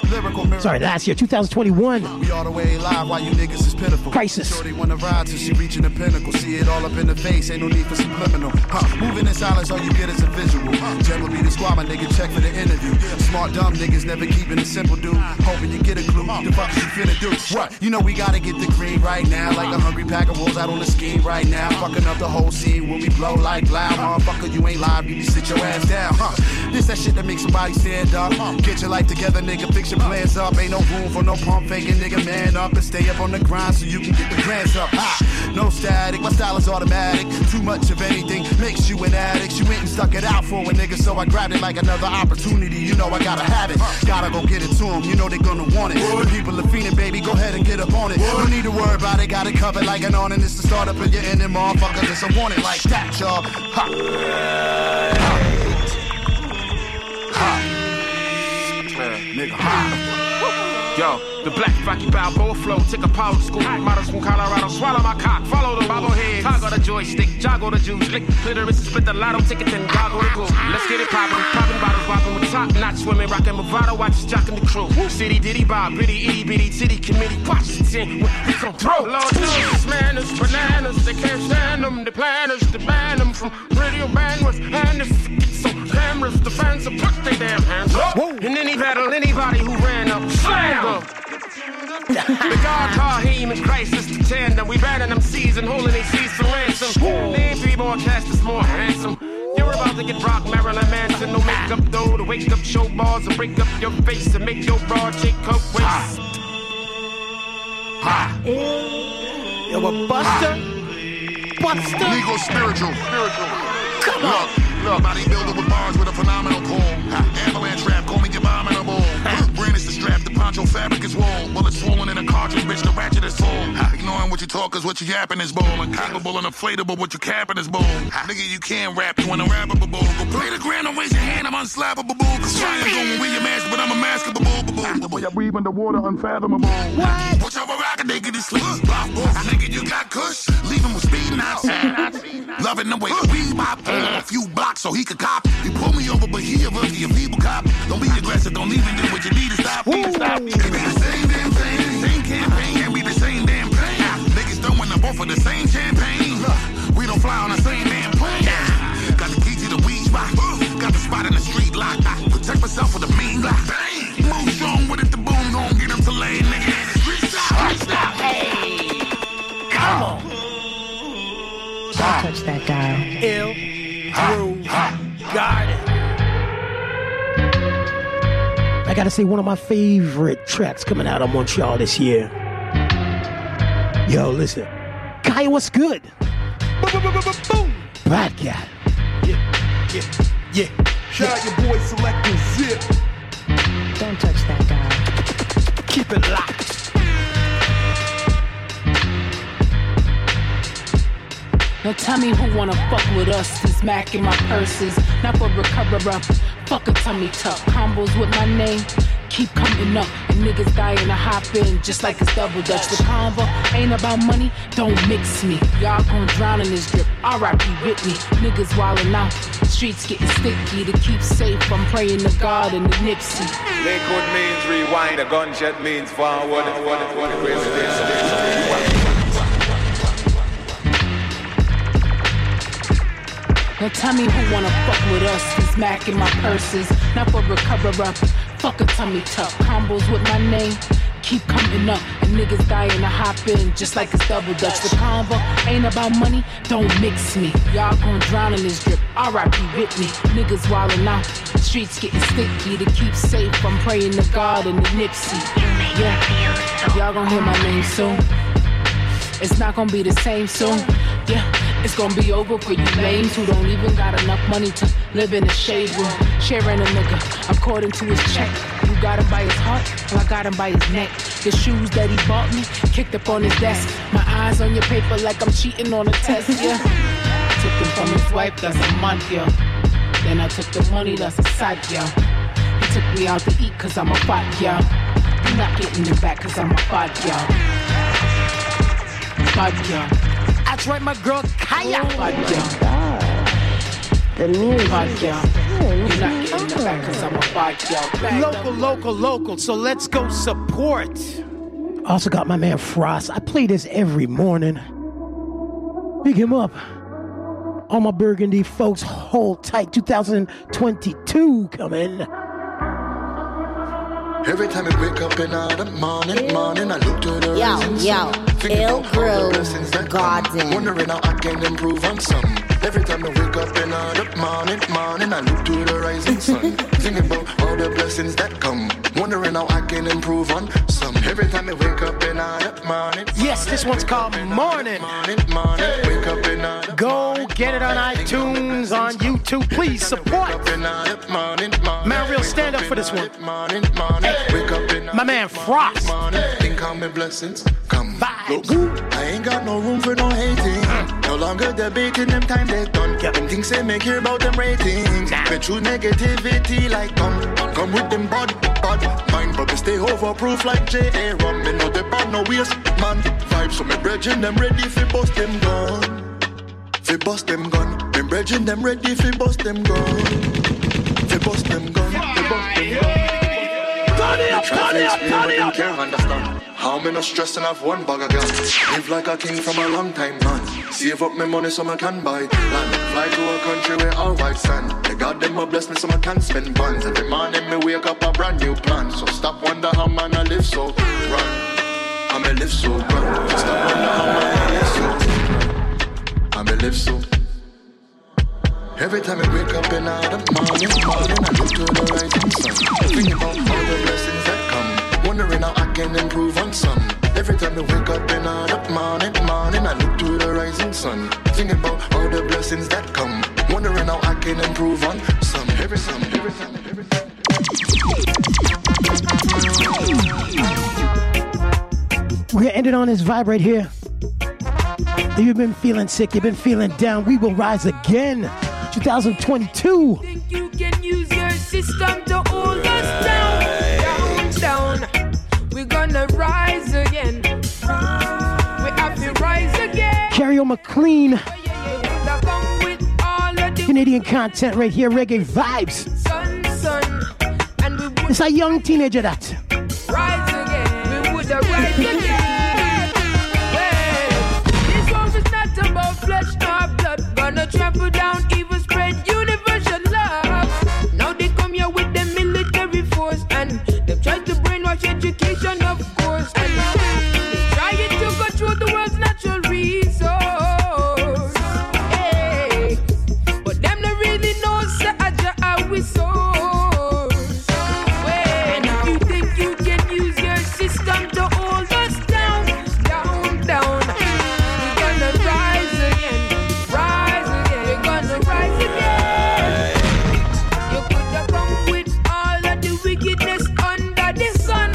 Lyrical miracle. Sorry, last year, 2021. We all the way live while you niggas is pitiful. Crisis. Shorty wanna ride till she reaching the pinnacle. See it all up in the face, ain't no need for subliminal. Moving in silence, all you get is a visual. General be the squad, my nigga, check for the interview. Smart, dumb niggas never keeping it simple, dude. Hoping you get a clue. The fuck you finna do? What? You know we gotta get the green right now. Like a hungry pack of wolves out on the scheme right now. Fucking up the whole scene when we blow like loud. Motherfucker, you ain't live, you need to sit your ass down. This that shit that makes somebody stand up. Get your life together, nigga, fix your plans up. Ain't no room for no pump faking, nigga, man up and stay up on the grind so you can get the plans up. No static, my style is automatic. Too much of anything makes you an addict. You went and stuck it out for a nigga, so I grabbed it like another opportunity. You know I gotta have it, gotta go get it to them. You know they gonna want it. The people are fiending, baby, go ahead and get up on it. No need to worry about it, got it covered like an on. And it's the start up and you're in it, motherfucker. Just I want it like that, y'all. Nigga, Yo, the black Rocky Balboa flow, take a power to school. Models from Colorado, swallow my cock, follow the bobblehead. Toggle the joystick, joggle the juice, lick the clitoris, split the lotto ticket, then goggle the glue. Let's get it poppin', poppin' bottles, whoppin' with top notch swimming, rockin' Movado, watches jockin' the crew. City diddy bob, bitty itty bitty titty committee, Washington, we gon' throw. Lord knows this man is bananas, they can't stand them, the planners, to ban them from radio bandwidth, and it's so cameras, the fans will put their damn hands up. And any battle, anybody who ran up, slam them. The God Kahim in crisis to tandem. We banning them seas and holding they seas for ransom. Name 3 more casters more handsome. You're about to get rock Marilyn Manson. No makeup though, to wake up show bars and break up your face and make your broad shake up waist. Yo, a Buster. Legal spiritual. Come on. Look, bodybuilder with bars with a phenomenal pull. Avalanche rap, call me abominable. Brandish the strap, the poncho fabric is wool. Bullets swollen in a cartridge, bitch, the ratchet is full. Ignoring what you talk is what you yapping is bull. Incapable and inflatable, what you capping is bull. Nigga, you can't rap, you unrappable bull. Go play the ground, don't raise your hand, I'm unslappable bull. Cause fire gon' win your mask, but I'm a maskable bull. The way I breathe underwater, unfathomable. What? Watch out for rocket, they get it sleep. Nigga, you got kush, leave him with speed knots. Loving the way the weed pop, a few blocks so he could cop. He pulled me over, but he a rookie, a feeble cop. Don't be aggressive, don't even do what you need to stop. It be the same damn thing, same campaign, and be the same damn plane. Niggas throwing up both of the same champagne. We don't fly on the same damn plane. Got the key to the weed spot, got the spot in the street lock. Protect myself with a mean block. Move strong with it, the boom gon' get him to lay, nigga. Street stop. Hey, come on. Don't touch that dial. Ill Groove Garden. I gotta say, one of my favorite tracks coming out of Montreal this year. Yo, listen. Kaya, what's good? Boom. Bad Cat. Yeah. Shout out your boy Selector Zip. Don't touch that dial. Keep it locked. Now tell me who wanna fuck with us. These Mac in my purses, not for recover up. Fuck a tummy tuck. Combos with my name keep coming up, and niggas dying to hop in just like it's double dutch. The convo ain't about money, don't mix me. Y'all gon' drown in this drip. R.I.P. Whitney. Niggas wildin' out, streets getting sticky. To keep safe, I'm praying to God and the Nipsey. Lakewood means rewind, a gunshot means forward. Now tell me who wanna fuck with us. These Mac in my purses, not for recover up. Fuck a tummy tuck. Combos with my name keep coming up, and niggas dying to hop in just like it's double dutch. The convo ain't about money, don't mix me. Y'all gon' drown in this drip. R.I.P. Whitney. Niggas wildin' out, streets getting sticky. To keep safe, I'm praying to God and the Nipsey. Yeah, y'all gon' hear my name soon. It's not gonna be the same soon. Yeah, it's gonna be over for you lames who don't even got enough money to live in a shade room. Sharing a nigga according to his check. You got him by his heart, or I got him by his neck. The shoes that he bought me, kicked up on his desk. My eyes on your paper like I'm cheating on a test, yeah. Took him from his wife, that's a month, yeah. Then I took the money, that's a side, yeah. He took me out to eat cause I'm a fat, yeah. You're not getting it back cause I'm a fat, yeah. That's right, my girl Kaya. The music. You're not getting the back cause I'm a bad girl. Local. So let's go support. Also got my man Frost. I play this every morning. Pick him up. All my Burgundy folks, hold tight. 2022 coming. Every time I wake up in the morning, I look to the rising sun. Ill Grove Garden. Wondering how I can improve on some. Every time I wake up in the morning, I look to the rising sun. Thinking about all the blessings that come. Wondering how I can improve on some. Every time I wake up in the morning. Yes, this one's called Morning. Wake up in the Go get it on iTunes, on YouTube. Please support. Man, real stand up for this one. Wake up in my man Frost. Think how my blessings come. Look, I ain't got no room for no hating. No longer debating them time they done. Them things they make hear about them ratings. But true negativity like come with them bad mind, but we stay overproof like J.A. Rum. Me know they bad no waste man vibes, so me brethren them ready fi bust them gun. Fi bust them gun. Me brethren them ready fi bust them gun. Fi bust them gun. Fi bust them gun. Turn it up. Can't understand how me no stress and have one bag of gas. Live like a king from a long time man. Save up my money so I can buy land. Fly to a country where all white sand. The God them a bless me so I can spend bonds. Every morning me wake up a brand new plan. So stop wonder how man I live so run. I me live so run. Stop wonder how man I live so. I me live so. Every time I wake up in the morning, I look to the rising sun. Think about all the blessings that come. Wondering how I can improve on some. Every time I wake up in the morning, I look to the rising sun. Think about all the blessings that come. Wondering how I can improve on some. Every time. We're gonna end it on this vibe right here. If you've been feeling sick, you've been feeling down, we will rise again. 2022. Think you can use your system to hold us down. We're gonna rise again. We have to rise again. Carrie McLean. Canadian content right here, reggae vibes. Son. It's a young teenager that. Rise again. We would rise again. This war is not about flesh nor blood. Gonna trample down evil. Universal love. Now they come here with the military force and they try to brainwash education, of course. And they trying to control the world's natural resource. Hey, but them don't really know how we source. When if you think you can use your system to hold us down, we're gonna rise again. We're gonna rise again. You could have come with all of the wickedness under the sun.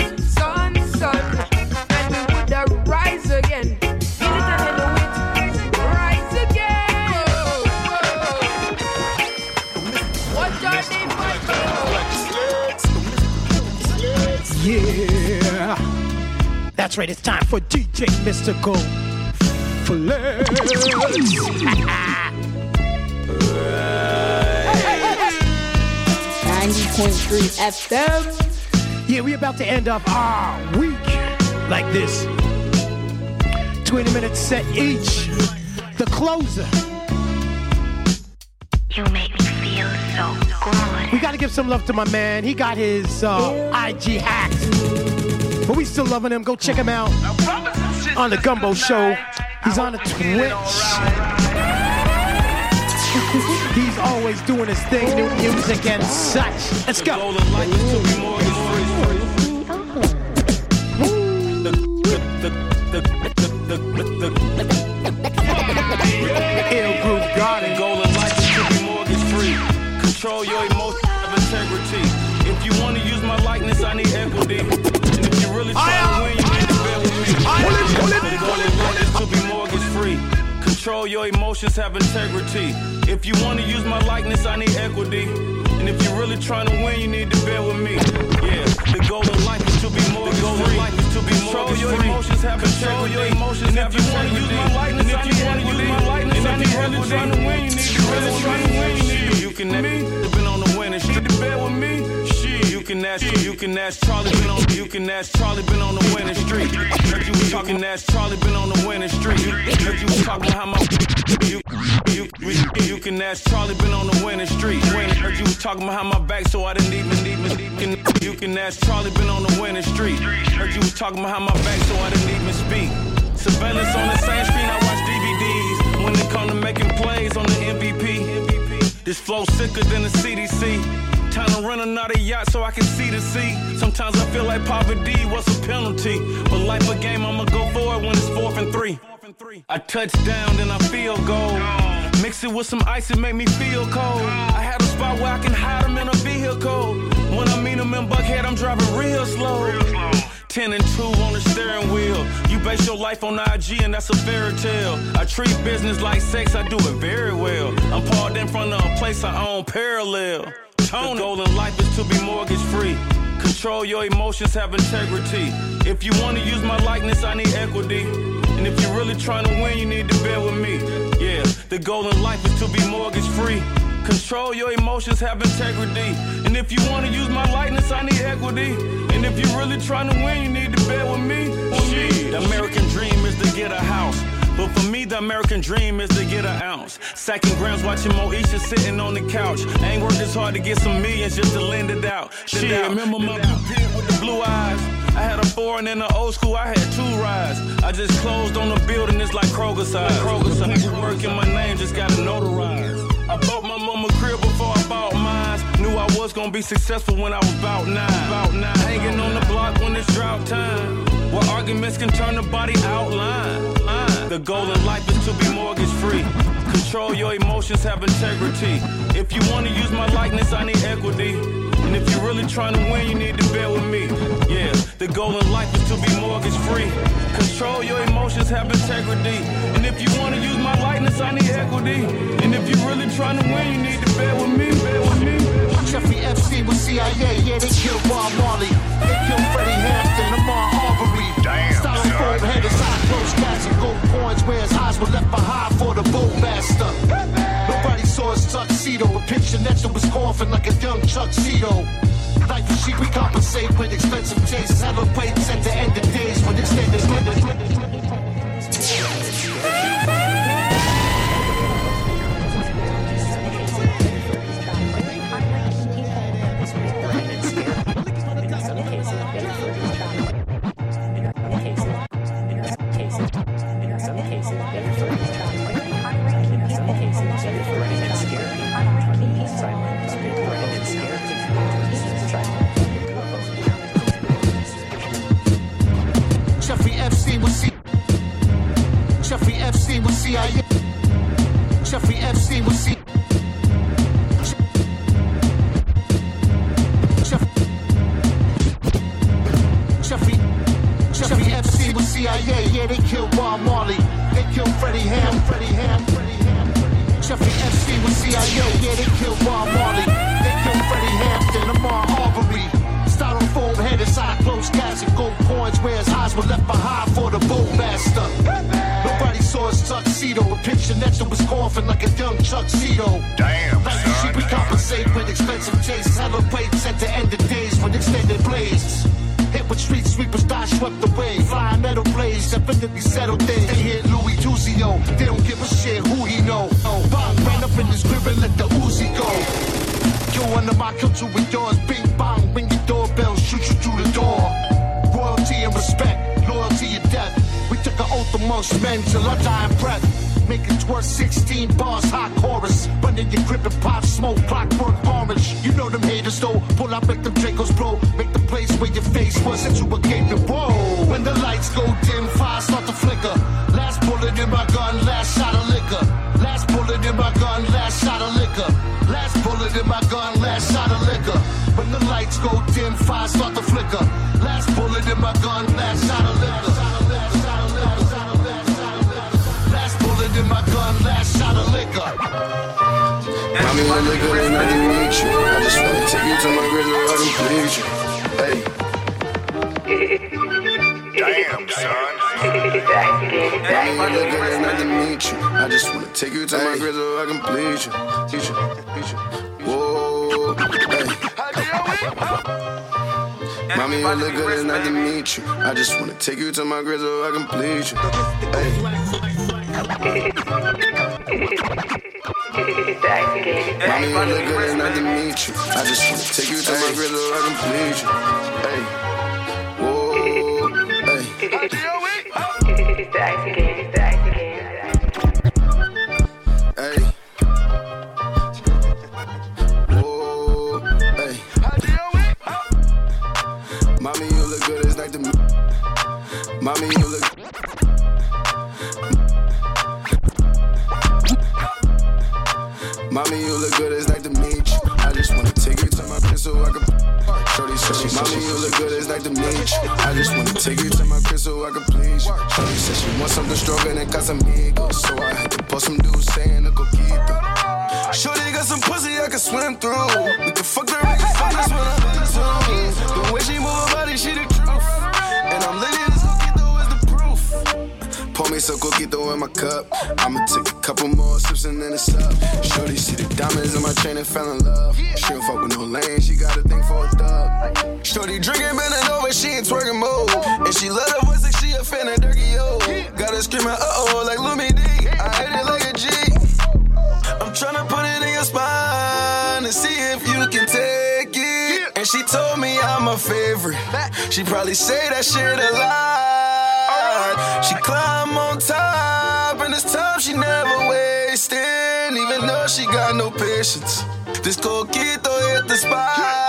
And we would have rise again. Feel it and know it. Rise again. What are they fighting? Yeah. That's right, it's time for DJ Mystical Flex. 90.3 FM. Yeah, we about to end up our week like this. 20-minute set each. The closer. You make me feel so good. We gotta give some love to my man. He got his IG hacked. But we still loving him. Go check him out on the Gumbo Show. He's on the Twitch. He's always doing his thing, new music and such. Let's go. Ill Groove Garden. Goal of life is to be mortgage free. Control your emotions of integrity. If you want to use my likeness, I need equity. And if you really try to win, you need to bear with me. The goal of life is to be mortgage free. Control your emotions, have integrity. If you want to use my likeness, I need equity. And if you're really trying to win, you need to bear with me. Yeah, the goal of life is to be mortgage free. Control your emotions, have integrity. And if you want to use my likeness, I need equity. And if you're really trying to win, you need to bear with me. Charlie been on. You can ask Charlie been on the winning streak. Heard you was talking, ask Charlie been on the winning streak. Heard you was talking how my. You can ask Charlie been on the winning streak. Heard you was talking behind my back, so I didn't even. You can ask Charlie been on the winning streak. Heard you was talking behind my back, so I didn't even speak. Surveillance on the same screen, I watch DVDs. When it come to making plays on the MVP, this flow sicker than the CDC. Time to run another yacht so I can see the sea. Sometimes I feel like poverty was a penalty, but life a game, I'ma go for it when it's 4th and 3. I touch down, then I feel gold. Mix it with some ice, it make me feel cold. I had a spot where I can hide them in a vehicle. When I meet them in Buckhead, I'm driving real slow. 10 and 2 on the steering wheel. You base your life on IG and that's a fairy tale. I treat business like sex, I do it very well. I'm parked in front of a place I own parallel. The goal in life is to be mortgage free. Control your emotions, have integrity. If you want to use my likeness, I need equity. And if you're really trying to win, you need to bear with me. Yeah, the goal in life is to be mortgage free. Control your emotions, have integrity. And if you want to use my likeness, I need equity. And if you're really trying to win, you need to bear with me. Shit, the American dream is to get a house. But for me, the American dream is to get an ounce. Sacking grams, watching Moesha sitting on the couch. I ain't worked as hard to get some millions just to lend it out. Shit, remember my blue pit with the blue eyes? I had a foreign in the old school, I had 2 rides. I just closed on the building, it's like Kroger size. The people working my name just got notarized. I bought my mama crib before I bought mine. Knew I was gonna be successful when I was about 9. Hanging on the block when it's drought time. Where arguments can turn the body outline. The goal in life is to be mortgage free. Control your emotions, have integrity. If you want to use my likeness, I need equity. And if you're really trying to win, you need to bear with me. Yeah, the goal in life is to be mortgage free. Control your emotions, have integrity. And if you want to use my likeness, I need equity. And if you're really trying to win, you need to bear with me. Jeffrey Epstein was CIA, yeah, they killed Bob Marley. They killed Freddie Hampton, Lamar Arbery. Styrofoam headed, side close cats and gold coins, where his eyes were left behind for the boatmaster. Nobody saw his tuxedo, a picture next to his coffin like a young tuxedo. Life is cheap, we compensate with expensive tastes. Celebrates at the end of days when extended. Jeffrey Epstein was CIA. Jeffrey Epstein was CIA. Jeffrey Epstein was CIA. Yeah, they killed Bob Marley. They killed Freddie Ham. Jeffrey Epstein was CIA. Yeah, they killed Bob Marley. They killed Freddie Hampton, Lamar Arbery. Styrofoam headed, side close cats and gold coins, where his eyes were left behind for the boatmaster. Nobody saw his tuxedo, a picture next to his coffin like a young tuxedo. Damn, like son. Cheap, we compensate with expensive tastes. Celebrates at the end of days with extended blades. Hit with street sweepers, die swept away. Flying metal blades, definitely settled things. They hit Louis Tuzio, they don't give a shit who he know. Bang, ran up in his crib and let the Uzi go. Yo, under my culture with yours, bing bang, ring your doorbell, shoot you through the door. Royalty and respect, loyalty and death. We took an oath amongst men till our dying breath. Make it worth 16 bars, hot chorus. Run in your grip and pop smoke, clockwork orange. You know them haters though, pull out, make them Dracos blow. Make the place where your face was into a gaping whoa. When the lights go dim, fire start to flicker. Last bullet in my gun, last shot of liquor. Last bullet in my gun, last shot of liquor. Last bullet in my gun, last shot of liquor. When the lights go dim, fire start to flicker. Last bullet in my gun, last shot of liquor. Last bullet in my gun, last shot of liquor. Mommy, you look good and I didn't meet you. I just wanna take you to my grizzly rock and please you. Hey. Damn, son. Mommy, you look good and I didn't meet you. I just wanna take you to my grizzly rock and please you. Whoa. Hey. Mommy, Mommy, you look good, it's nice to meet you. I just wanna take you to my crib so I can please you. Hey. Mommy, you look good, it's nice to meet you. I just wanna take you to my crib so I can please you. Hey. Whoa. Hey. Hey. Whoa. Hey. Mommy, you look good, it's nice to meet you. Mommy, you look. Mommy, you look good, it's nice to meet you. I just wanna take you to my crib so I can. Shorty said Mommy, you look good, it's nice to meet you. I just wanna take you to my crib so I can please you. Shorty said she wants something stronger than Casamigos, so I had to post some dudes saying a coquito. Shorty got some pussy I can swim through. We can fuck the ring, fuck this when I'm into. The way she move her body, she the truth. And I'm lit as coquito is the proof. Pour me some coquito in my cup. I'ma take a couple more sips and then it's up. Shorty see the diamonds in my chain and fell in love. She don't fuck with no lane, she got a thing for a thug. Shorty drinking, bending over, she ain't twerking mode. And she love her voice like she a fan of Dirty O. Got her screaming, uh-oh, like Lumi D. I hit it like a G. I'm tryna put it in your spine and see if you can take it. And she told me I'm her favorite. She probably say that shit a lot. She climb on top and this time she never wasting. Even though she got no patience, this coquito hit the spot.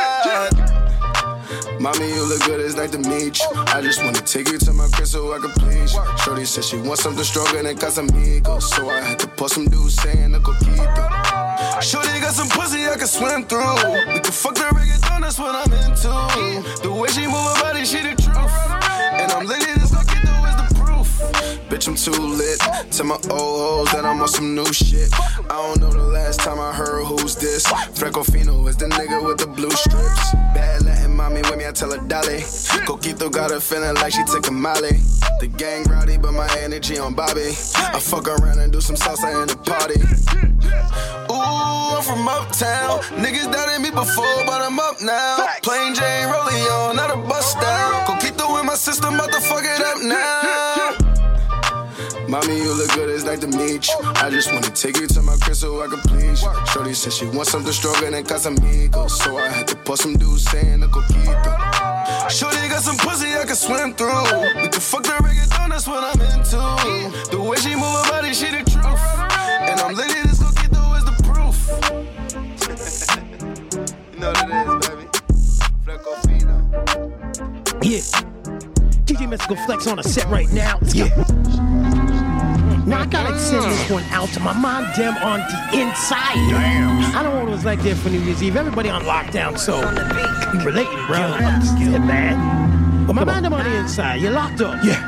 Mommy, you look good, it's nice to meet you. I just wanna take you to my crib so I can please you. Shorty said she wants something stronger than Casamigos, so I had to post some dudes saying a coquito. Shorty got some pussy I can swim through. We can fuck the reggaeton, that's what I'm into. The way she move her body, she the truth. And I'm lit, this coquito is the proof. Bitch, I'm too lit. Tell my old hoes that I'm on some new shit. I don't know the last time I heard who's this. Frecofino is the nigga with the blue strips. Bad Latin mommy with me, I tell her dolly. Coquito got her feeling like she took a Molly. The gang rowdy, but my energy on Bobby. I fuck around and do some salsa in the party. Ooh, I'm from uptown. Niggas doubted me before, but I'm up now. Plain Jane rolling on, not a bust down. Coquito in my system, about to fuck it up now. Mommy, you look good, it's nice to meet you. I just wanna take you to my crib so I can please you. Shorty said she wants something stronger than Casamigos, so I had to post some dudes saying a coquito. Shorty got some pussy I can swim through. We can fuck the reggaeton, that's what I'm into. The way she move her body, she the truth. And I'm lit, this coquito is the proof. You know what it is, baby. Flecofino. Yeah. DJ Mystical Flex on a set right now. Yeah. Now I gotta send this one out to my mom, them on the inside. Damn. I don't know what it was like there for New Year's Eve. Everybody on lockdown, so you relating, bro. Yeah, man. But my mom, them on the inside. You're locked up. Yeah.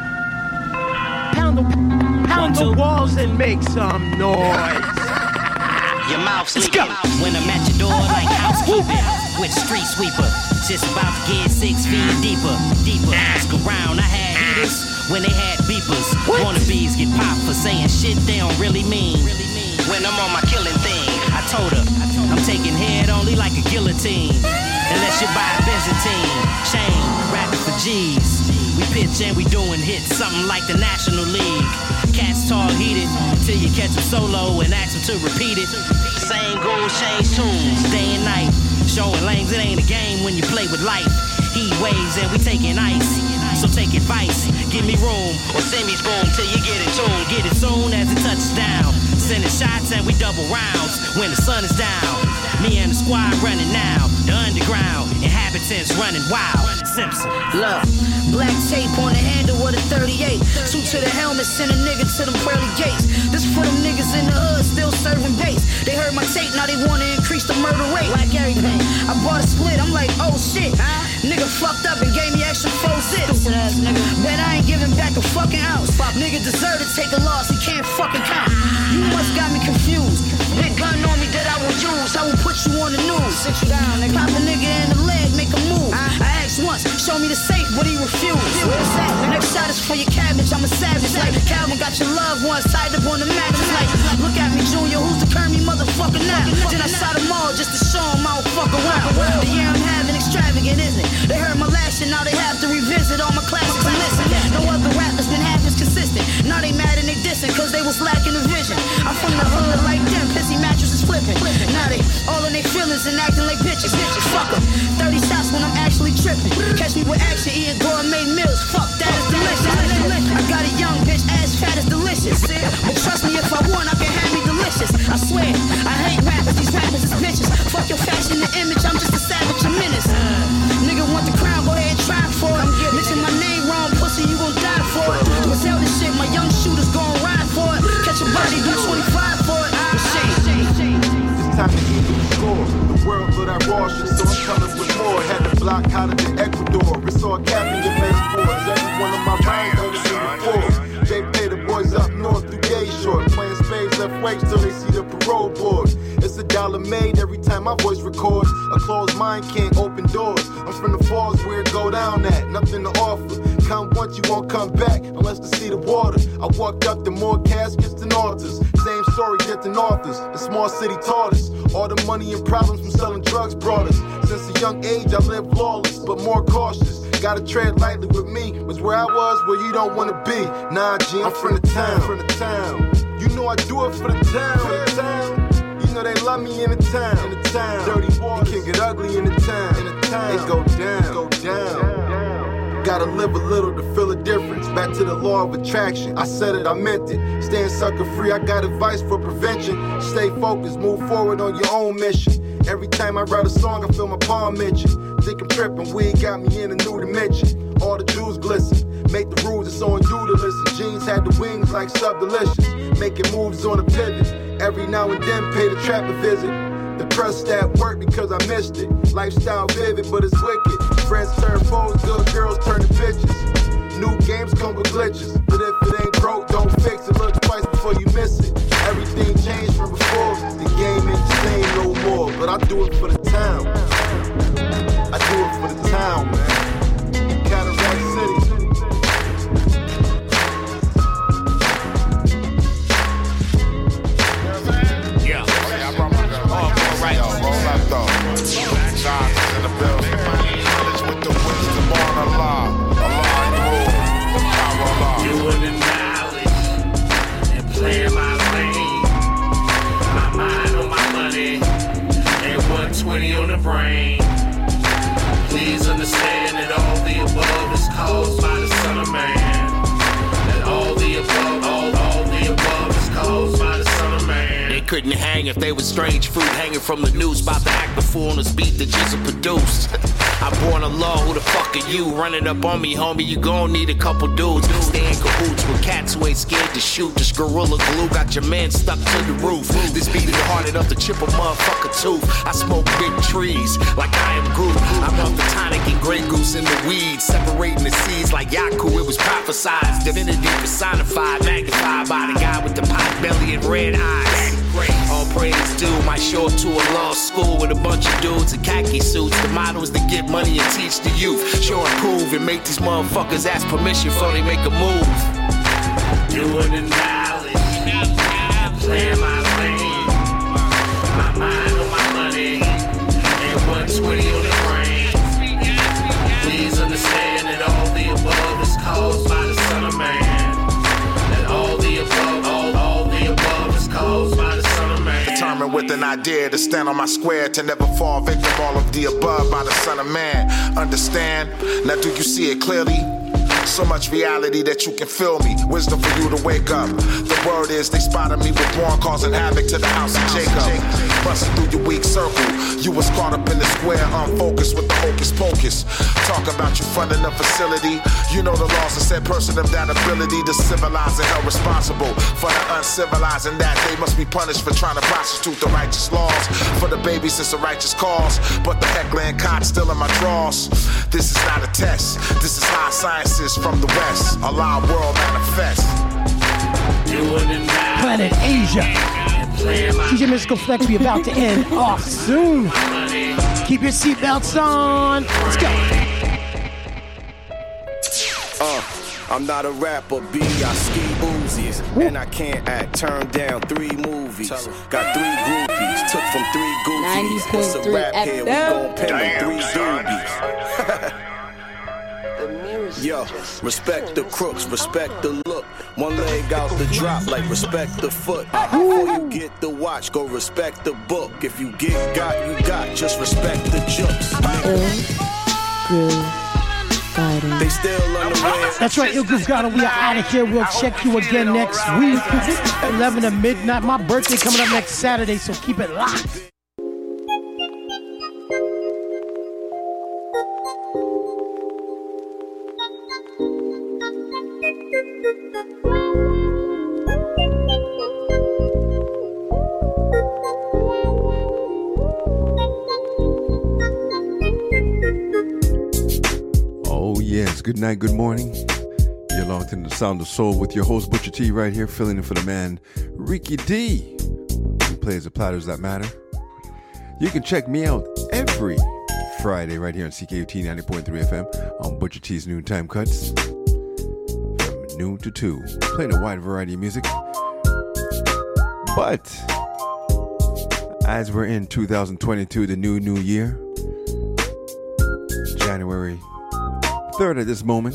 Pound the walls and make some noise. Your mouth's leaking when I'm at your door like housekeeping with a street sweeper. Just about to get 6 feet deeper. Ask around, I had heaters when they had beepers. Wannabes get popped for saying shit they don't really mean. When I'm on my killing thing, I told her I'm taking head only like a guillotine. Unless you buy a Byzantine chain, rapping for G's. We pitch and we doing hits, something like the National League. Cats tall heated till you catch them solo and ask them to repeat it. Same goals, change tunes, day and night. Showing lanes, it ain't a game when you play with life. Heat waves and we taking ice. So take advice, give me room or send me spoon till you get it tuned. Get it soon as it touches down. Sending shots and we double rounds when the sun is down. Me and the squad running now. The underground inhabitants running wild. Simpson. Love. Black tape on the handle of the 38. Suit to the helmet, send a nigga to them pearly gates. This for them niggas in the hood still serving bass. They heard my tape, now they wanna increase the murder rate. Like everything. I bought a split, I'm like, oh shit. Nigga fucked up and gave me extra 4 zips. Bet I ain't giving back a fucking ounce. Nigga deserve to take a loss, he can't fucking count. You must got me confused. Big gun on me that I will use. I will put you on the news. Sit you down, nigga. Pop a nigga in the leg, make a move. I asked once, show me the safe, but he refused. Where's that? Next shot is for your cabbage. I'm a savage. Like Calvin got your loved ones tied up on the mattress. Like, look at me, Junior. Who's the curmy motherfucker now? Then I shot them all just to show them I don't fuck around. The year I'm having extravagant, isn't it? They heard my last was lacking the vision. I'm from the hood like them, pissy mattresses flipping. Now they all in their feelings and acting like bitches. Fuck 'em. 30 shots when I'm actually tripping. Catch me with action eating gourmet meals. Fuck, that is delicious. I got a young bitch, ass fat is delicious. But trust me, if I want, I can have me delicious. I swear, I hate rappers, these rappers is bitches. Fuck your fashion and image, I'm just a savage and menace. Nigga want the crown, go ahead and try for it. Mention my name wrong, pussy, you gon' die for it. But tell this shit, my young shooters gon' ride for it. Catch a body, do 25 for it. It's time to even score. The world for that raw shit, so I'm coming with more. Had the block hotter than Ecuador. It's all capping your metaphors. Every one of my rhymes ever seen before. They pay the boys up north through gay short. Playing spades left weights till they see the parole board. It's $1 made every time my voice records. A closed mind can't open doors. I'm from the falls where it go down at. Nothing to offer. Come once, you won't come back unless to see the water. I walked up to more caskets than altars. Same story, different authors. The small city taught us. All the money and problems from selling drugs brought us. Since a young age, I lived lawless, but more cautious. Gotta tread lightly with me. Was where I was, where you don't wanna be. Nah, G, I'm from the town. You know I do it for the town. You know they love me in the town. Dirty boys, it can get ugly in the town. It go down. Gotta live a little to feel a difference. Back to the law of attraction. I said it, I meant it. Staying sucker free, I got advice for prevention. Stay focused, move forward on your own mission. Every time I write a song, I feel my palm itching. Think I'm tripping, weed got me in a new dimension. All the jewels glisten. Make the rules, it's on you to listen. Jeans had the wings like Sub Delicious. Making moves on a pivot. Every now and then pay the trap a visit. Depressed at work because I missed it. Lifestyle vivid, but it's wicked. Friends turn foes, good girls turn to bitches. New games come with glitches. But if it ain't broke, don't fix it. Look twice before you miss it. Everything changed from before. The game ain't the same no more. But I do it for the town. I do it for the town, man. Cadillac City. Doing the knowledge and playing my lane. My mind on my money and 120 on the brain. Please understand that all the above is caused by the Son of Man. That all the above, all the above is caused by the Son of Man. They couldn't hang if they was strange fruit hanging from the noose. About to act the fool on this beat that Jesus produced. I born a law, who the fuck are you? Running up on me, homie, you gon' need a couple dudes. Stay in cahoots with cats who ain't scared to shoot. This gorilla glue got your man stuck to the roof. This beat is hard enough to chip a motherfucker tooth. I smoke big trees like I am Groot. I'm up the tonic and Grey Goose in the weeds, separating the seeds like Yaku. It was prophesized, divinity personified, magnified by the guy with the pot belly and red eyes. All praise due, might show up to a law school with a bunch of dudes in khaki suits. The motto is to get money and teach the youth. Show and prove and make these motherfuckers ask permission before they make a move. Doing the knowledge, playing my lane. My mind on my money and 120 on the brain. Please understand that all the above is caused by the Son of Man. That all the above, all the above is caused by the Son of Man. Determined with an idea to stand on my square, to never fall victim all of the above by the Son of Man. Understand? Now do you see it clearly? So much reality that you can feel me. Wisdom for you to wake up. The word is they spotted me with born causing havoc to the house of Jacob. Busting through your weak circle. You was caught up in the square, unfocused with the hocus pocus. Talk about you funding a facility. You know the laws of said person of that ability to civilize and held responsible for the uncivilized, and that they must be punished for trying to prostitute the righteous laws. For the babies, it's a righteous cause. But the heckling cot still in my drawers. This is not a test. This is high science is from the West. Allah world manifest. Planet Asia. DJ Mystical Flex, we about to end off soon. Keep your seatbelts on. Let's go. I'm not a rapper, B, I ski Uzis. And I can't act, turned down 3 movies. Got 3 groupies, took from 3 goofies. It's a rap here, we gon' pin them 3 doobies. Yo, respect the crooks, respect the look. One leg out the drop, like respect the foot. Before you get the watch, go respect the book. If you get got, you got. Just respect the jokes. They still unaware. That's right, Ill Groove Garden. We are out of here. We'll check you again next week, 11 to midnight. My birthday coming up next Saturday, so keep it locked. Yes, good night, good morning. You're locked in the Sound of Soul with your host Butcher T right here, filling in for the man Ricky D, who plays the platters that matter. You can check me out every Friday right here on CKUT 90.3 FM on Butcher T's Noontime Cuts from noon to 2, playing a wide variety of music. But as we're in 2022, the new year, January 3rd at this moment.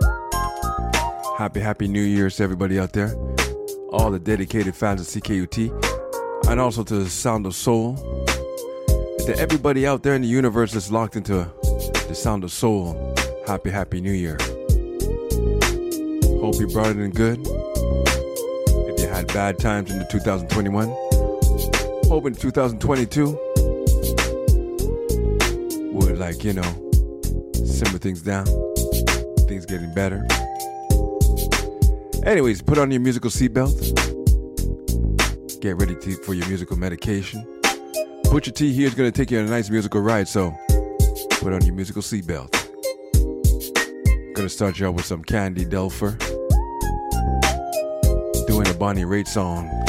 Happy New Year's to everybody out there. All the dedicated fans of CKUT. And also to the Sound of Soul. And to everybody out there in the universe that's locked into the Sound of Soul. Happy New Year. Hope you brought it in good. If you had bad times in the 2021. Hope in 2022 would, like, you know, simmer things down. Things getting better. Anyways, put on your musical seatbelt. Get ready for your musical medication. Butcher T here is going to take you on a nice musical ride, so put on your musical seatbelt. Going to start you out with some Candy Delfer doing a Bonnie Raitt song.